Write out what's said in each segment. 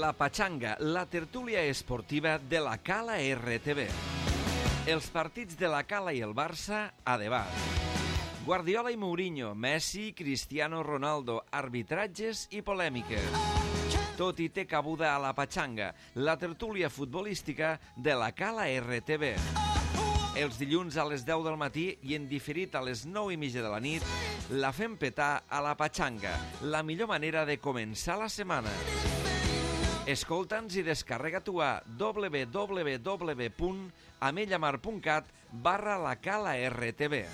La Pachanga, la tertúlia esportiva de la Cala RTV. Els partits de la Cala i el Barça a debat. Guardiola i Mourinho, Messi, Cristiano Ronaldo, arbitratges i polèmiques. Tot hi té cabuda a La Pachanga, la tertúlia futbolística de la Cala RTV. Els dilluns a les 10 del matí i en diferit a les 9:30 de la nit, la fem petar a La Pachanga, la millor manera de començar la setmana. Escolta'ns i descarrega-t'ho a www.amellamar.cat/lacala-rtv.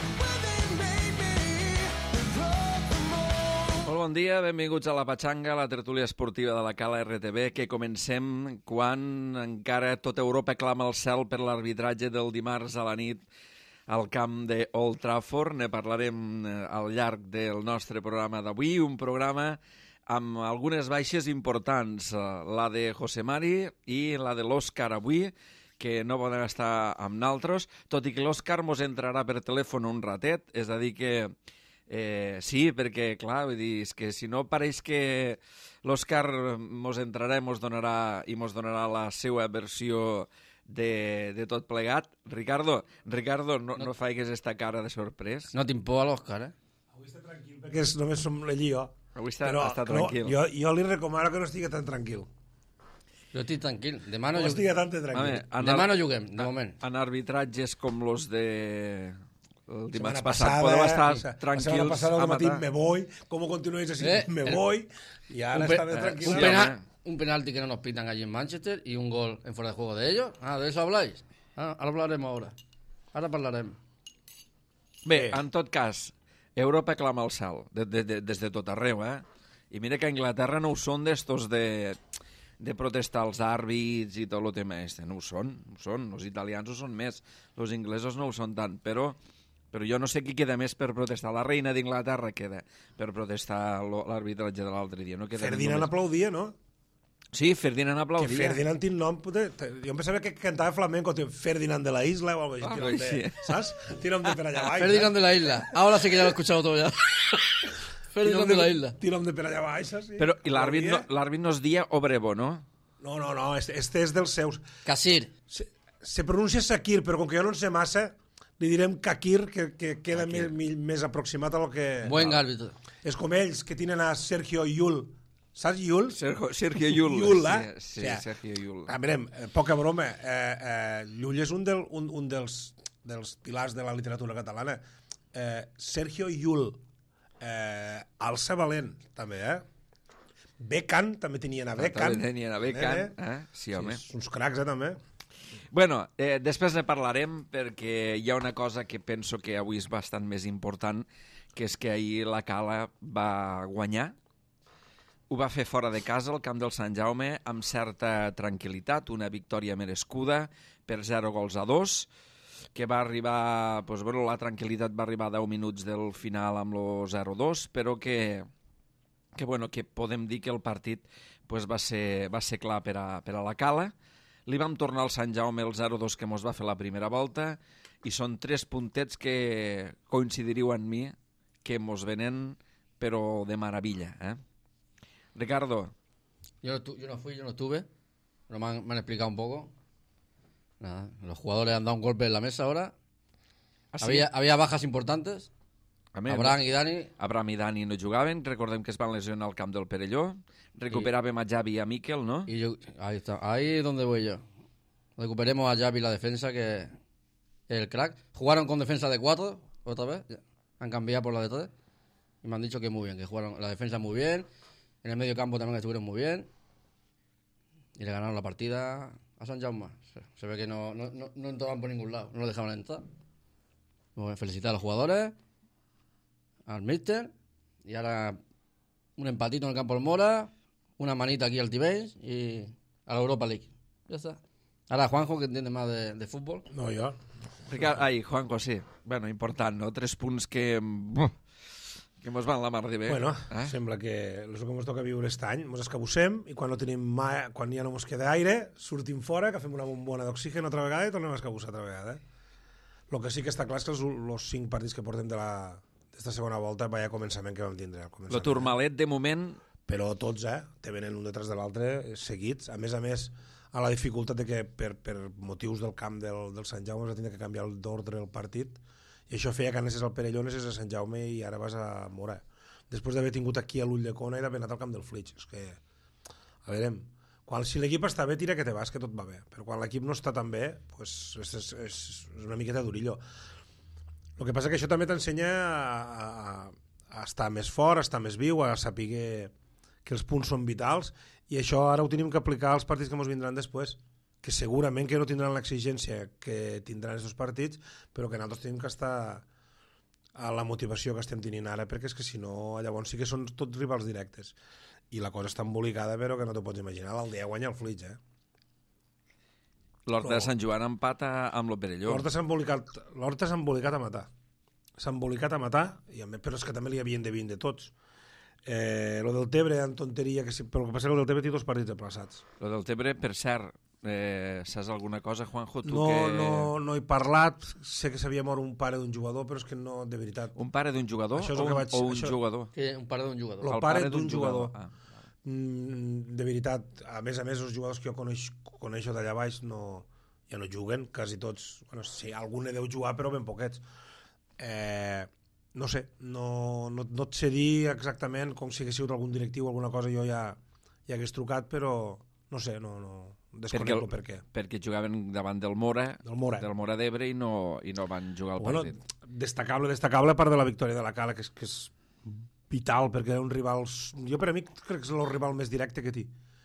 Molt bon dia, benvinguts a La Pachanga, la tertúlia esportiva de la Cala RTV, que comencem quan encara tota Europa clama al cel per l'arbitratge del dimarts a la nit al camp de Old Trafford. Ne parlarem al llarg del nostre programa d'avui, un programa amb algunes baixes importants, la de José Mari i la de l'Òscar avui, que no poden estar amb naltros, tot i que l'Òscar mos entrarà per telèfon un ratet, és a dir que sí, perquè, clar, vull dir, és que si no pareix que l'Òscar mos entrarà i mos donarà la seva versió de tot plegat. Ricardo, no faigues esta cara de sorprès. No tinc por a l'Òscar, eh? Avui està tranquil, perquè només som l'ell i jo. Avui està tranquil. Jo li recomano que no estigui tan tranquil. Jo estic tranquil. Demà no estigui tan tranquil. Demà no juguem, de moment. En arbitratges com los de... El dimarts passat podeu estar tranquils. La setmana passada al matí me voy, com continuéis així, me voy, i ara està bé tranquil. Un penalti que no nos pitan allí en Manchester y un gol en fuera de juego de ellos. ¿De eso habláis? Ahora hablaremos ahora. Ahora parlarem. Bé, en tot cas, Europa clama al cel, des de tot arreu, eh? I mira que a Anglaterra no ho són d'estos de protestar els àrbits i tot el tema este. No ho són. Els italians ho són més. Els inglesos no ho són tant, però jo no sé qui queda més per protestar. La reina d'Inglaterra queda per protestar l'arbitratge de l'altre dia. No Ferdinand aplaudia, no? Sí, Ferdinand aplaudia. Que Ferdinand tinc nom... Jo em pensava que cantava flamenco, Ferdinand de la Isla o algo així. Sí. ¿Sabes? Tira de per allà baix. Ferdinand de la Isla. Ahora sí que ya lo he escuchado todo ya. Ferdinand de la Isla. Tira de per allà baix, sí. Però i l'àrbit no es dia Obrevo, no? No, este és dels seus. Casir. Se pronuncia Sakir, però com que jo no en sé massa, li direm Kakir, que queda més aproximat a lo que... Buen árbitro. És com ells, que tenen a Sergio Llull. Saps Llull? Sergio Llull. Llull, eh? Sí, Sergio Llull. Mirem, poca broma. Llull és un dels pilars de la literatura catalana. Sergio Llull. Alça Valent, també, eh? Beckham, també tenien a Beckham. També tenien a Beckham, Sí, home. Sí, uns cracs, també. Bueno, després ne parlarem perquè hi ha una cosa que penso que avui és bastant més important, que és que ahir la Cala va guanyar. Ho va fer fora de casa, al camp del Sant Jaume, amb certa tranquil·litat, una victòria merescuda per 0-2, que va arribar, la tranquil·litat va arribar a 10 minuts del final amb el 0-2, però que podem dir que el partit va ser clar per a la Cala. Li vam tornar al Sant Jaume el 0-2 que mos va fer la primera volta i són 3 puntets que coincidiríeu amb mi que mos venen però de maravilla, eh? Ricardo. Yo no estuve, pero me han explicado un poco. Nada, los jugadores han dado un golpe en la mesa ahora. ¿Ah, sí? Había bajas importantes. Abraham i Dani. Abraham i Dani no jugaven, recordem que es van lesionar al camp del Perelló. Recuperàvem a Xavi i a Miquel, ¿no? Ahí está, ahí es donde voy yo. Recuperemos a Xavi la defensa, que es el crack. Jugaron con defensa de 4, otra vez. Han cambiado por la de 3. Y me han dicho que muy bien, que jugaron la defensa muy bien. En el medio campo también estuvieron muy bien. Y le ganaron la partida a Sant Jaume. Se ve que no entraban por ningún lado, no lo dejaban entrar. Bueno, felicitar a los jugadores, al míster, y ahora un empatito en el campo del Mora, una manita aquí al Tibés y a la Europa League. Ya está. Ahora Juanjo, que entiende más de fútbol. No, jo. Juanjo, sí. Bueno, important, no? 3 punts que mos van la mar de bé. Bueno, sembla que el que mos toca viure aquest any, mos escabussem i quan quan ja no mos queda aire, sortim fora, que fem una bombona d'oxigen altra vegada i tornem a escabussar altra vegada. El que sí que està clar és que els 5 partits que portem d'esta segona volta, vaya començament que vam tindre. El Tourmalet, de moment, però tots, te venen un detrás de l'altre seguits. A més, a la dificultat de que per motius del camp del Sant Jaume vas tindre que canviar d'ordre el partit, i això feia que anessis al Perelló, anessis a Sant Jaume i ara vas a Mora. Després d'haver tingut aquí a l'Ulldecona i d'haver anat al camp del Flix. És que, a veure, si l'equip està bé, tira que te vas, que tot va bé. Però quan l'equip no està tan bé, pues és una miqueta durillo. El que passa que això també t'ensenya a estar més fort, a estar més viu, a saber que els punts són vitals, i això ara ho tenim que aplicar als partits que ens vindran després, que segurament que no tindran l'exigència que tindran aquests partits, però que nosaltres tenim que estar a la motivació que estem tenint ara, perquè és que si no, llavors sí que són tots rivals directes. I la cosa està embolicada, però que no t'ho pots imaginar. L'Aldea guanya el Flix, L'Horta de Sant Joan empata amb el Perelló. L'Horta s'ha embolicat a matar. S'ha embolicat a matar, però és que també li havien de vir de tots. Lo del Tebre, en tonteria, però el que passa és que el del Tebre té 2 partits aplaçats. Lo del Tebre, per cert, saps alguna cosa, Juanjo? No he parlat, sé que s'havia mort un pare d'un jugador, però és que no, de veritat. Un pare d'un jugador o un jugador? Un pare d'un jugador. El pare d'un jugador. De veritat, a més, els jugadors que jo coneixo d'allà baix ja no juguen, quasi tots. Bueno, sí, algun deu jugar, però ben poquets. No sé, no et sé dir exactament com si hagués sigut algun directiu o alguna cosa, jo ja hagués trucat, però no sé, desconecto per què. Perquè jugaven davant del Mora d'Ebre i no van jugar al partit. Destacable, a part de la victòria de la Cala, que és vital, perquè era un rival... Jo per a mi crec que és el rival més directe que té.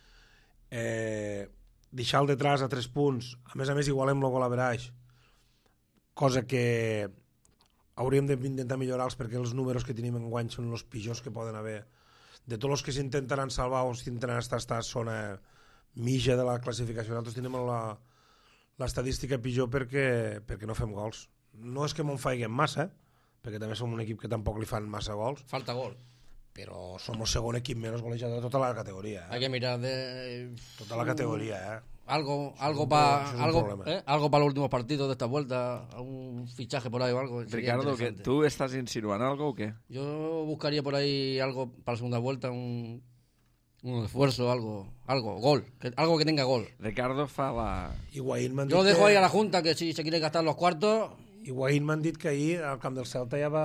Deixar el detrás a 3 punts, a més igualem el gol average, cosa que hauríem d'intentar millorar-los, perquè els números que tenim enguany són els pitjors que poden haver. De tots els que s'intentaran salvar o s'intentaran estar a zona mitja de la classificació, nosaltres tenim l'estadística pitjor perquè no fem gols. No és que m'ho faiguem massa, perquè també som un equip que tampoc li fan massa gols. Falta gol. Però som el segon equip menys golejador de tota la categoria. Hay que mirar de... Tota la categoria, Algo para los últimos partidos de esta vuelta, un fichaje por ahí o algo. Ricardo, ¿tú estás insinuando algo o qué? Yo buscaría por ahí algo para la segunda vuelta, un esfuerzo, algo, gol, algo que tenga gol. Ricardo fa la... Yo dejo ahí a la Junta que si se quiere gastar los cuartos... Higuaín m'han dit que ahir al camp del Celta ja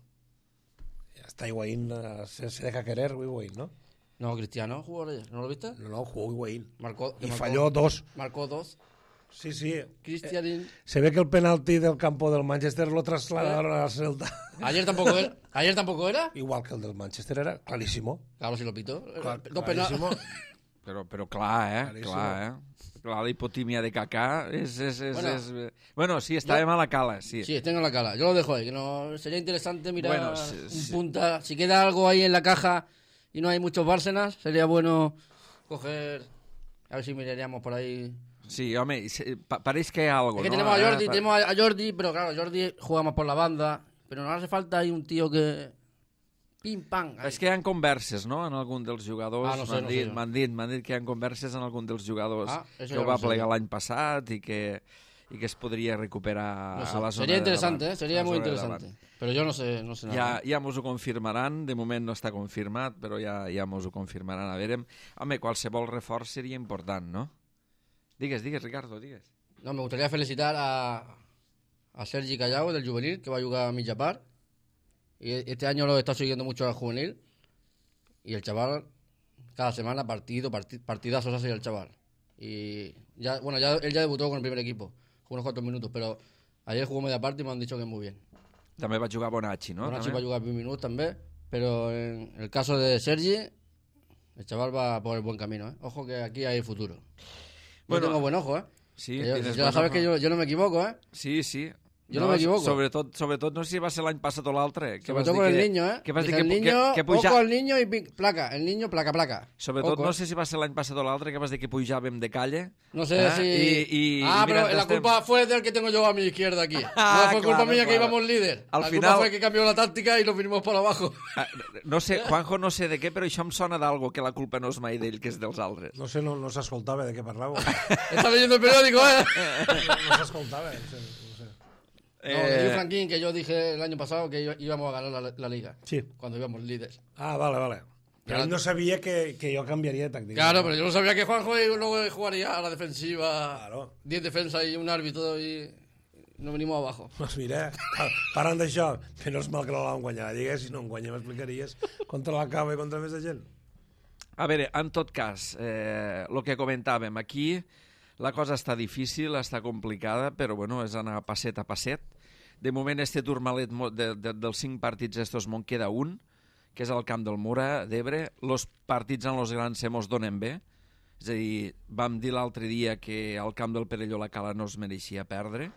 està Higuaín, se deja querer Higuaín, ¿no? No, Cristiano jugó ayer, ¿no lo viste? No, jugó Higuaín. Falló 2. Marcó 2. Sí. Cristianín. Se ve que el penalti del campo del Manchester lo trasladaron al Celta. ¿Ayer tampoco era? Igual que el del Manchester, era clarísimo. Claro, si lo pitó. Clarísimo. Però clar, Clar, la hipotimia de Kaká Bueno, sí, estàvem a la Cala, sí. Sí, tengo la Cala. Yo lo dejo ahí, que no sería interesante mirar un punta. Si queda algo ahí en la caja y no hay muchos Bárcenas, sería bueno coger... A ver si miraríamos por ahí... Sí, home, pareix que hay algo, es que ¿no? tenemos a Jordi, pero claro, Jordi juega más por la banda, pero no hace falta ahí un tío que... Pim, pam. És que hi ha converses, no?, en algun dels jugadors. M'han dit que hi ha converses en algun dels jugadors que ho va plegar l'any passat i que es podria recuperar a la zona. Sería interesante, sería muy interesante. Pero yo no sé nada. Ja mos ho confirmaran, de moment no està confirmat, però ja mos ho confirmaran. A veure, home, qualsevol reforç seria important, no? Digues, Ricardo, digues. No, me gustaría felicitar a Sergi Callao, del juvenil, que va a jugar a mitja part. Y este año lo está siguiendo mucho al juvenil. Y el chaval, cada semana partidazos hace el chaval. Y él ya debutó con el primer equipo. Jugó unos 4 minutos, pero ayer jugó media parte y me han dicho que muy bien. També va jugar Bonacci, no? Bonacci va jugar 20 minutos también. Pero en el caso de Sergi, el chaval va por el buen camino, ¿eh? Ojo que aquí hay futuro. Yo tengo buen ojo, ¿eh? Sí, ya sabes que yo no me equivoco, ¿eh? Sí. Yo no me equivoco. Sobretot no sé si va ser l'any passat o l'altre. Sobretot con el niño, ¿eh? Que vas dir que ojo al niño y placa. El niño, placa. Sobretot no sé si va ser l'any passat o l'altre, que vas dir que pujàvem de calle. No sé si... pero la culpa fue del que tengo yo a mi izquierda aquí. No fue culpa mía que íbamos líder. La culpa fue que cambió la táctica y lo vinimos por abajo. No sé, Juanjo, no sé de què, però això em sona d'algo, que la culpa no és mai d'ell, que és dels altres. No sé, no s'escoltava de què parlàveu. Está leyendo el periódico, ¿eh? No s'escoltava, no sé. No, Franquín, que yo dije el año pasado que íbamos a ganar la liga. Sí. Cuando íbamos líderes. Vale. Pero él no sabía que yo cambiaría de táctica. Claro, pero yo no sabía que Juanjo luego jugaría a la defensiva. Claro. 10 defensas y un árbitro y no venimos abajo. Doncs mira, parlant d'això, menys mal que no l'han guanyat la Lliga, si no en guanyem explicaries contra la Cava i contra més de gent. A veure, en tot cas, el que comentàvem, aquí la cosa està difícil, està complicada, però bueno, és anar passet a passet. De moment, este turmalet dels 5 partits estos me'n queda un, que és el camp del Mura d'Ebre. Els partits en els grans se mos donen bé. És a dir, vam dir l'altre dia que al camp del Perelló la Cala no es mereixia perdre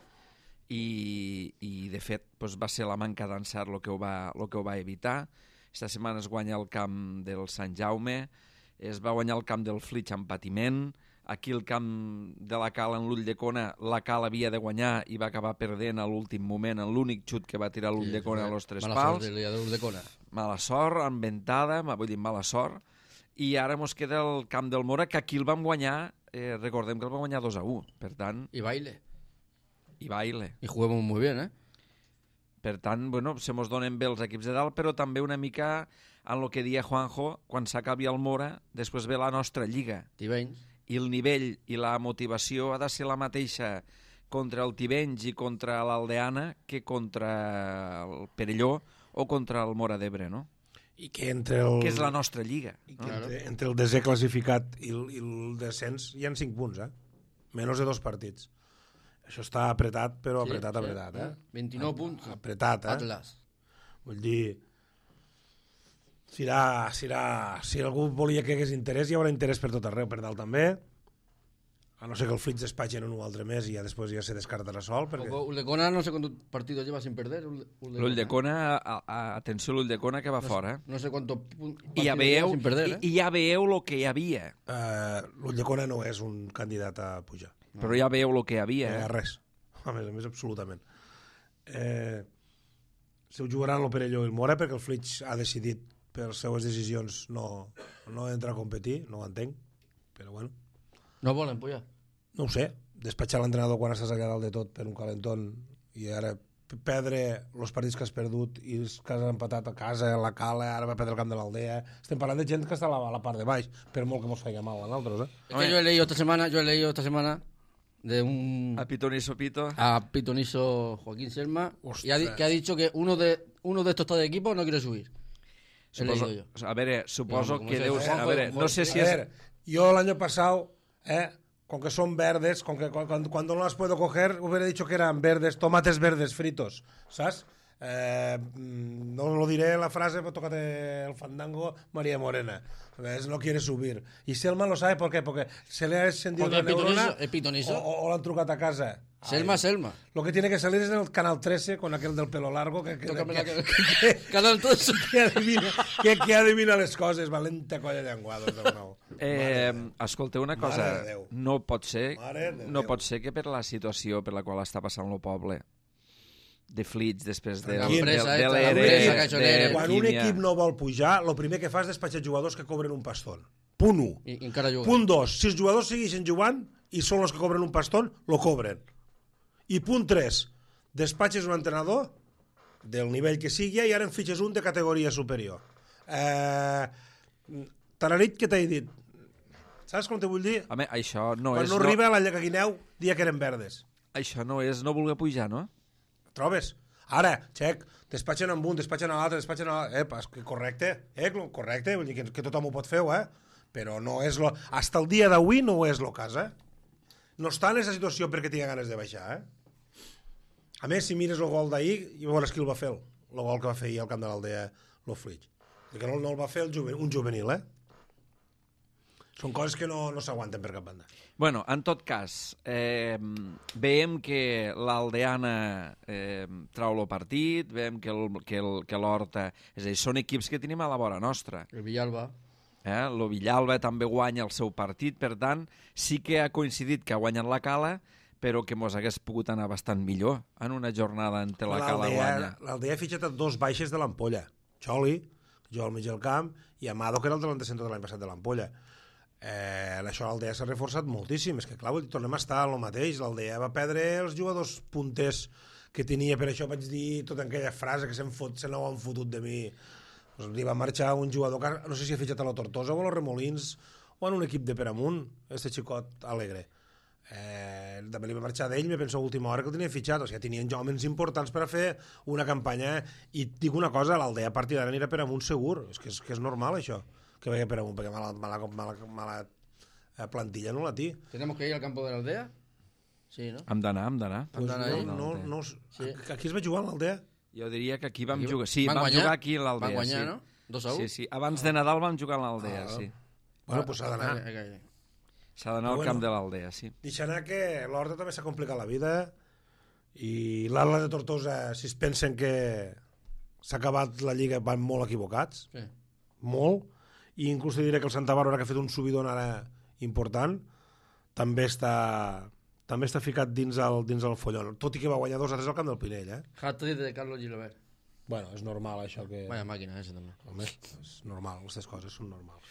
i de fet doncs, va ser la manca d'encert el que ho va evitar. Esta setmana es guanya el camp del Sant Jaume, es va guanyar el camp del Flix amb patiment. Aquí el camp de la Cala en l'Ulldecona, la Cala havia de guanyar i va acabar perdent a l'últim moment en l'únic xut que va tirar l'Ulldecona a los 3 pals. Mala sort el dia de l'Ulldecona. Mala sort, enventada, vull dir mala sort. I ara mos queda el camp del Mora, que aquí el vam guanyar, recordem que el vam guanyar 2-1, per tant... I baile. I baile. I juguem molt bé, Per tant, bueno, se mos donen bé els equips de dalt, però també una mica en el que dia Juanjo, quan s'acabi el Mora, després ve la nostra lliga. Tivenys. I el nivell i la motivació ha de ser la mateixa contra el Tivenys i contra l'Aldeana que contra el Perelló o contra el Mora d'Ebre, no? I que entre el... Que és la nostra lliga. No? Entre el desè classificat i el descens hi ha 5 punts, Menys de 2 partits. Això està apretat, però apretat. 29 punts. Apretat, Atlas. Vull dir... Si algú volia que hagués interès, hi haurà interès per tot arreu, per dalt també. A no ser que el Flix despatxen un o altre més i ja després ja se descartarà sol. Perquè... Ulldecona no sé cuántos partidos lleva sin perder. L'Ulldecona, atenció, l'Ulldecona que va fora. No sé cuántos I ja veieu, sin perder, i ja veieu el que hi havia. L'Ulldecona no és un candidat a pujar. Però ja veieu el que hi havia. Res. A més, absolutament. Se ho jugaran el Perelló i el Mora perquè el Flix ha decidit per les seues decisions no entrar a competir, no ho entenc, però bueno. No volen pujar? No ho sé, despatxar l'entrenador quan estàs allà dalt de tot per un calentón i ara perdre els partits que has perdut i els que has empatat a casa, a la Cala, ara va perdre el camp de l'Aldea. Estem parlant de gent que està a la part de baix, per molt que mos feia mal a nosaltres. Es que yo he leído esta semana de un... A Pitoniso Pito. A Pitoniso Joaquín Selma, que ha dicho que uno de estos de equipo no quiere subir. Suposo, a veure, suposo que deus... A veure, no sé si és... Yo el año pasado, con que son verdes, con que cuando no las puedo coger, hubiera dicho que eran verdes, tomates verdes fritos, ¿sabes? No lo diré en la frase, pero tócate el fandango, María Morena. No quiere subir. Y Selma lo sabe, ¿por qué? Porque se le ha encendido la neurona o lo han trucat a casa. Selma. Lo que tiene que salir es en el Canal 13 con aquel del pelo largo Canal 13 que adivina les coses, valenta colla llenguados del nou. Escolteu una cosa, no pot ser que per la situació per la qual està passant el poble de Flix després de l'ERE... Quan un equip no vol pujar, el primer que fa és despatxar jugadors que cobren un pastón. Punt 1. Punt 2. Si els jugadors segueixen jugant i són els que cobren un pastón, lo cobren. I punt 3. Despatxes un entrenador del nivell que sigui i ara en fitxes un de categoria superior. Tararit, què t'he dit? Saps com te vull dir? Home, això no és... Quan no arriba la Llacaguineu, dia que eren verdes. Això no és no voler pujar, no? Trobes? Ara, xec, despatxen amb un, despatxen a l'altre, correcte, correcte, vull dir que tothom ho pot fer, però no és hasta el dia d'avui no és el cas, No està en aquesta situació perquè tingui ganes de baixar, A més, si mires el gol d'ahir, i veuràs qui el va fer, el gol que va fer ahir al camp de l'Aldea, el Flix. Que no el va fer un juvenil, Són coses que no s'aguanten per cap banda. Bueno, en tot cas, veiem que l'Aldeana trau el partit, veiem que l'Horta... És a dir, són equips que tenim a la vora nostra. El Villalba. El Villalba també guanya el seu partit, per tant, sí que ha coincidit que ha guanyat la Cala, però que mos hagués pogut anar bastant millor en una jornada en què la Cala guanya. L'Aldea ha fitxat 2 baixes de l'Ampolla. Xoli, que juga al mig del camp, i Amado, que era el delanter centre de l'any passat de l'Ampolla. Això l'Aldea s'ha reforçat moltíssim, és que clar, tornem a estar en el mateix. L'Aldea va perdre els jugadors punters que tenia, per això vaig dir tota aquella frase que se n'ho han fotut de mi Pues li va marxar un jugador que no sé si ha fitxat a la Tortosa o a los Remolins o en un equip de Peramunt, este xicot alegre. També li va marxar d'ell, me penso a última hora que el tenia fitxat, o sigui, tenien homes importants per a fer una campanya, i dic una cosa, l'Aldea a partir d'ara anirà per amunt segur, és que és normal això, que vagi per amunt, perquè mala plantilla no la té. ¿Tenemos que ir al campo de la aldea? Sí, ¿no? Hem d'anar. Pues no, Sí. aquí es va jugar l'Aldea? Jo diria que aquí vam jugar. Sí, vam jugar aquí a l'Aldea. Van guanyar, sí. ¿no? 2-1. Sí. Abans de Nadal vam jugar a l'Aldea, sí. Bueno, pues s'ha d'anar. S'ha d'anar al camp de l'Aldea, sí. Deixa anar que l'Horta també s'ha complicat la vida i l'Atla de Tortosa, si es pensen que s'ha acabat la Lliga, van molt equivocats. Sí. Molt. I inclús te diré que el Santa Bàrbara, que ha fet un subidon ara important, també està ficat dins el follon, tot i que va guanyar 2-3 al camp del Pinell, Hat-trick de Carlos Gilbert. Bueno, és normal això que... Vaya màquina, ese també. Home, és normal, aquestes coses són normals.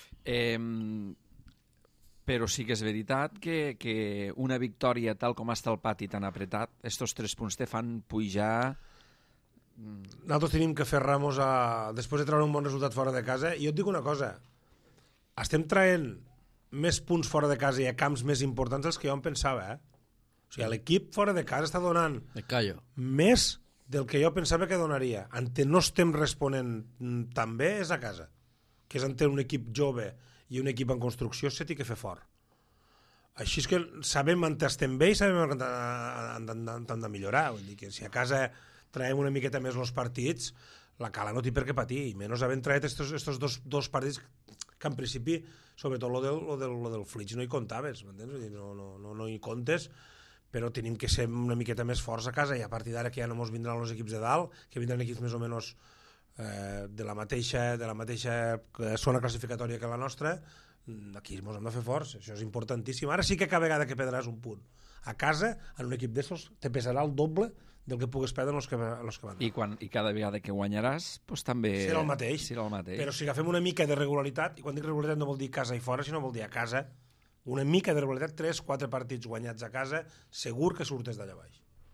Però sí que és veritat que una victòria tal com està el pati tan apretat, estos 3 punts te fan pujar... Nosaltres tenim que fer ramos després de treure un bon resultat fora de casa, i jo et dic una cosa, estem traient més punts fora de casa i a camps més importants dels que jo em pensava, O sigui, l'equip fora de casa està donant més del que jo pensava que donaria. En no estem responent tan bé és a casa, que és en un equip jove i un equip en construcció se té que fer fort. Així és que sabem on estem bé i sabem on hem de millorar. Vull dir que si a casa traiem una miqueta més els partits, la Cala no té per què patir, i menys havent traet estos dos partits que en principi, sobretot lo del Flix, no hi comptaves, m'entens? No hi comptes, però tenim que ser una miqueta més forts a casa, i a partir d'ara que ja no ens vindran els equips de dalt, que vindran equips més o menys de la mateixa zona classificatòria que la nostra, aquí ens hem de fer forts, això és importantíssim. Ara sí que cada vegada que perdràs un punt a casa, en un equip d'estos, te pesarà el doble del que pugues perdre els que van. I cada vegada que guanyaràs, doncs també... Serà el mateix. Però si agafem una mica de regularitat, i quan dic regularitat no vol dir casa i fora, sinó vol dir a casa, una mica de regularitat, 3-4 partits guanyats a casa, segur que surtes d'allà baix.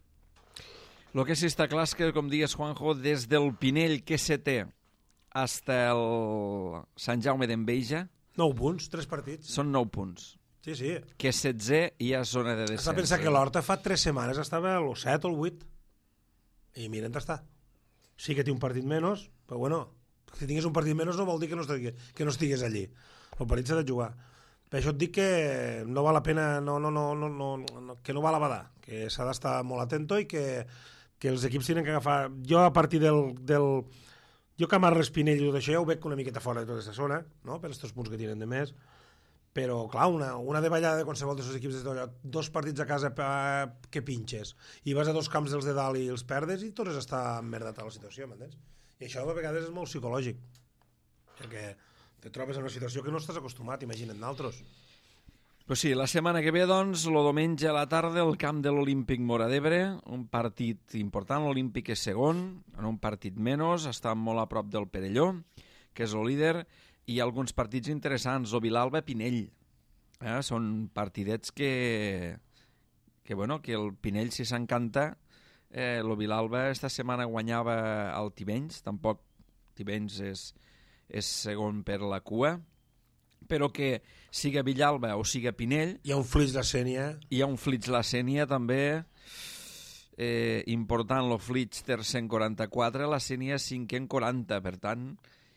El que sí està clar és que, com digues, Juanjo, des del Pinell, que se té, fins el Sant Jaume d'Enveja... 9 punts, 3 partits. Són 9 punts. Sí, sí. Que 16 hi ha zona de descens. Has de pensar que l'Horta fa 3 setmanes estava al 7 o el 8. I mira on està. Sí que té un partit menys, però bueno, si tingués un partit menys no vol dir que no estigués allí. El partit s'ha de jugar. Per això et dic que no val la pena, que no val a badar, que s'ha d'estar molt atento i que els equips tenen que agafar... Jo a partir jo que amarro l'Espinell i tot això ja ho veig una miqueta fora de tota aquesta zona, no? Per aquests punts que tenen de més. Però, clar, una davallada de qualsevol dels equips de 2 partits a casa que pinxes, i vas a 2 camps dels de dalt i els perdes i tornes a estar emmerdat a la situació, m'entens? I això a vegades és molt psicològic, perquè te trobes en una situació que no estàs acostumat, imagina't d'altres. Pues sí, la setmana que ve, doncs, el diumenge a la tarda, el camp de l'Olímpic Móra d'Ebre, un partit important, l'Olímpic és segon, en un partit menys, està molt a prop del Perelló, que és el líder, i alguns partits interessants, o Vilalba-Pinell. Són partidets que el Pinell, si s'encanta, el Vilalba esta setmana guanyava el Tivenys, tampoc Tivenys és segon per la cua, però que siga Villalba o siga Pinell... Hi ha un Flix la Sénia. Hi ha un Flix la Sénia, també, important, el Flix tercer en 44, la Sénia cinquè en 40, per tant...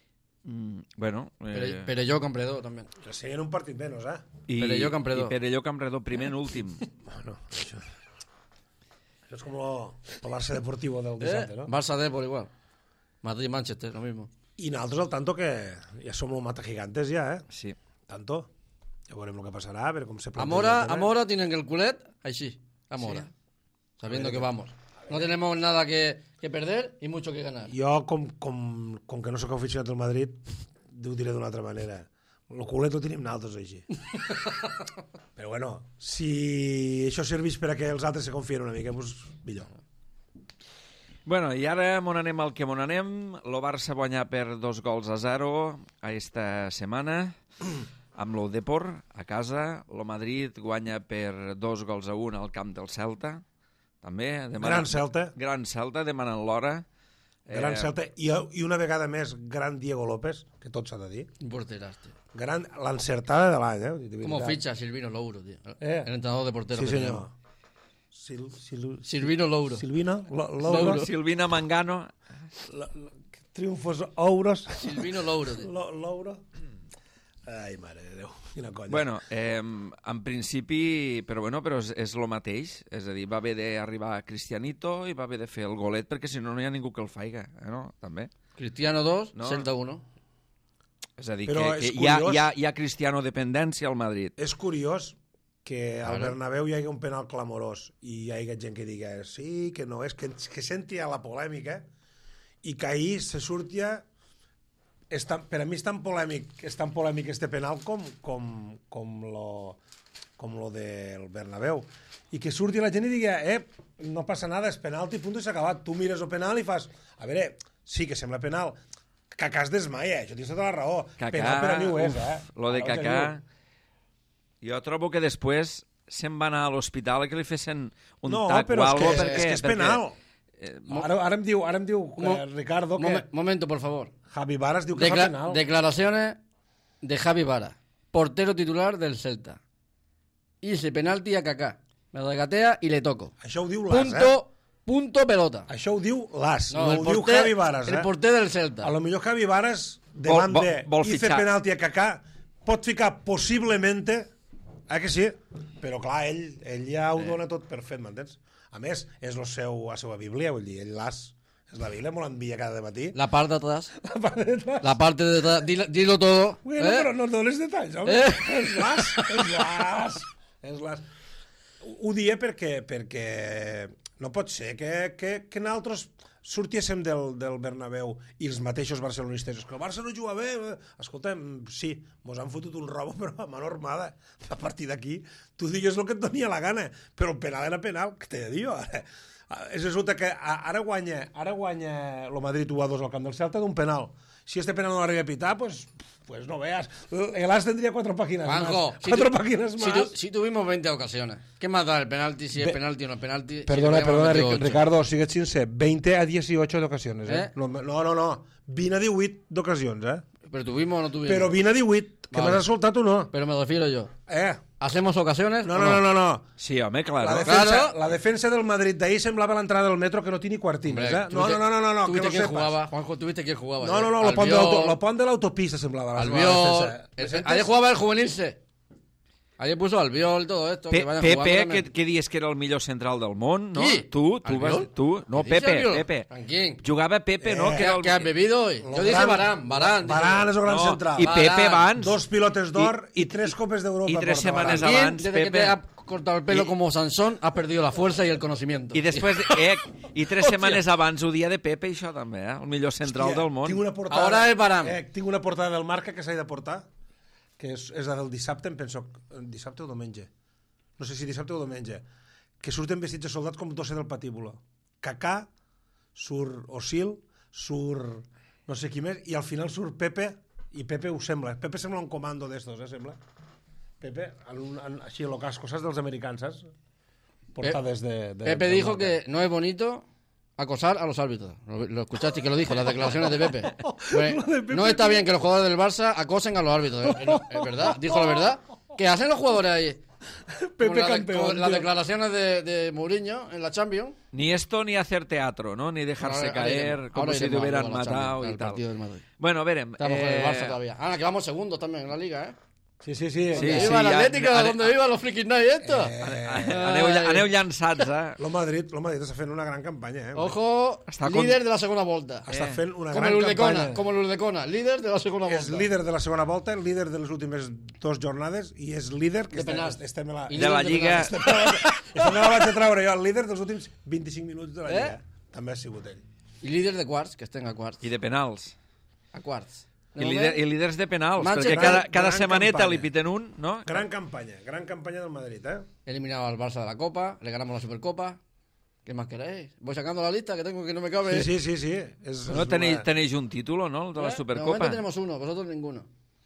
Perelló Campredó, també. La Sénia en un partit menys, Perelló Campredó. I Perelló Campredó, primer en últim. Bueno, això és com el Barça Deportivo del dissabte, ¿no? Barça Depor igual. Madrid-Manchester, lo mismo. I nosaltres al tanto que ja som los mata gigantes ja, Sí. Tanto. Ja veurem el que passarà, a veure com se planteja. Amora tienen el culet així, Amora. Sí. Sabiendo que vamos. No tenemos nada que perder y mucho que ganar. Jo, com que no sóc aficionat del Madrid, ho diré d'una altra manera. El culet ho tenim nosaltres així. Però bueno, si això serveix per a que els altres se confien una mica, doncs millor. Bueno, i ara mon anem al que mon anem. El Barça guanyar per 2-0 aquesta setmana amb el Depor a casa. El Madrid guanya per 2-1 al camp del Celta. També Gran Celta. Gran Celta, demanant l'hora. Gran Celta. I una vegada més, gran Diego López, que tot s'ha de dir. Un porteras, tío. L'encertada de l'any, De ¿Cómo veritat. ficha Silvino Louro, tío? Eh. El entrenador de portero. Sí, que senyor. Silvino Louro. Silvina? Louro. Silvina Mangano. Triunfos ouros. Silvino Louro, tío. Louro. Ai, mare de Déu, quina conya. Bueno, en principi, però és el mateix. És a dir, va haver d'arribar Cristianito i va haver de fer el golet, perquè si no, no hi ha ningú que el faiga, no? També. Cristiano 2, No. Celta 1. És a dir, Però que és hi ha, curiós. hi ha Cristiano dependència al Madrid. És curiós que al Ara. Bernabéu hi hagi un penal clamorós i hi hagi gent que diga sí, que no, és que senti la polèmica i que ahir se surtia per a mi és tan polèmic este penal com lo del Bernabéu i que surti la gent i diga no passa nada, és penalti, punt i s'ha acabat. Tu mires el penal i fas, a veure, sí que sembla penal, Kaká es desmaia, això tens tota la raó. Kaká, penal per a mi ho és, Lo de Kaká... Jo trobo que després se'n va anar a l'hospital que li fessin un no, tac però o algo és que és penal. Ara em diu Ricardo que Momento, por favor. Javi Varas diu que fa penal. Declaraciones de Javi Vara, portero titular del Celta. Hice penalti a Kaká. Me regatea y le toco. Això ho diu l'As, Punto pelota. Això ho diu l'As, No, no el ho diu porter, Javi Varas, el porter del Celta. A lo millor Javi Varas, davant de vol hice fitxar. penalti a Kaká, pot ficar possiblement, que sí? Però clar, ell ja ho dona tot per fet, m'entens? A més, és la seva bíblia, vull dir, ell l'As és la bíblia, me l'envia cada matí. La parte de atrás. La part de atrás. La parte de atrás. Dilo todo. Bueno, però no dones detalls, home. És l'As. És l'As. Ho dia perquè no pot ser que nosaltres sortíssim del Bernabéu i els mateixos barcelonistes, que el Barça no juga bé. Escolta'm, sí, mos han fotut un robo, però a mano armada. A partir d'aquí, tu digues el que et donia la gana, però el penal era penal, que t'he de dir jo, ara. Resulta que ara guanya el Madrid 1-2 al camp del Celta d'un penal. Si este penal no l'arriba a pitar, pues no veas. El As tendría 4 páginas Juanjo, más. 4 páginas más. Si tuvimos 20 ocasiones. ¿Qué más da el penalti? Si es penalti o no es penalti. Perdona, si lo llevamos 28. Ricardo, sigues sincer. 20 a 18 d'ocasiones, ¿Eh? No. 20 a 18 d'ocasions, ¿Pero tuvimos o no tuvimos? Però 20 a 18, que Vale. m'has escoltat o no? Pero me refiero yo. ¿Hacemos ocasiones? No, o no. Sí, home, claro. La defensa del Madrid d'ahir semblava l'entrada del metro que no tiene cuartines, Hombre, No, que ¿Tuviste no quién sepas. jugaba? Juanjo, ¿tuviste quién jugaba? No, lo pont de l'autopista semblava la Albiol. defensa. Ayer jugaba el juvenilse. Ayer puso Albiol, todo esto. que vayan jugando Pepe, también. que dies que era el millor central del món, no? Qui? Tu Albiol? no, ¿Qué dice Albiol? Pepe. ¿Con quién? Jugava Pepe, no? Que era el... ¿Qué has bebido hoy? Yo dije Varane. Varane és el gran No, central. i Pepe abans... 2 pilotes d'or i 3 copes d'Europa. I 3 porta setmanes Varane. ¿Quién, abans, desde que Pepe... te ha cortado el pelo como Sansón, has perdido la fuerza y el conocimiento? I després, i 3 setmanes abans ho dia de Pepe, això també, el millor central del món. Tinc una portada, Ahora és Varane. Tinc una portada del Marca que s'ha de portar, que és la del dissabte, em penso, dissabte o diumenge, no sé si dissabte o diumenge, que surten vestits de soldats com 12 del patíbulo. Kaká, surt Osil, surt no sé qui més, i al final surt Pepe, i Pepe ho sembla. Pepe sembla un comando d'estos, sembla. Pepe, així a lo casco, saps dels americans, saps? Portades de Pepe dijo que no es bonito acosar a los árbitros. Lo escuchaste que lo dijo, las declaraciones de Pepe. Pues, no está bien que los jugadores del Barça acosen a los árbitros. ¿Es verdad? Dijo la verdad. ¿Qué hacen los jugadores ahí? Pepe campeón. Con las declaraciones de Mourinho en la Champions. Ni esto ni hacer teatro, ¿no? Ni dejarse caer como si te hubieran matado y tal. Bueno, verem. Estamos con el Barça todavía. Que vamos segundos también en la Liga, ¿eh? Sí. ¡Viva el Atlético! ¿Dónde viva los frikis night estos? Aneu llançats, Lo Madrid està fent una gran campanya, Ojo, líder de la segunda vuelta. Està fent una Como gran el campanya. Como el Urdecona, líder de la segunda vuelta. És líder de la segona volta, líder de les últimes 2 jornades i és líder que de penals. estem a la... de la Lliga. Estem a la vaig a traure jo, el líder dels últims 25 minuts de la Lliga. També ha sigut ell. Y líder de quarts, que estén a quarts. I de penals. A quarts. I líders de penals, Manchester- perquè cada gran setmaneta campanya. li piten un, no? Gran campanya del Madrid, Eliminado al Barça de la Copa, le ganamos la Supercopa. ¿Qué más queréis? Voy sacando la lista que tengo que no me cabe. Sí. No tenéis un título, no?, el de la De Supercopa. momento tenemos uno, vosotros ninguno.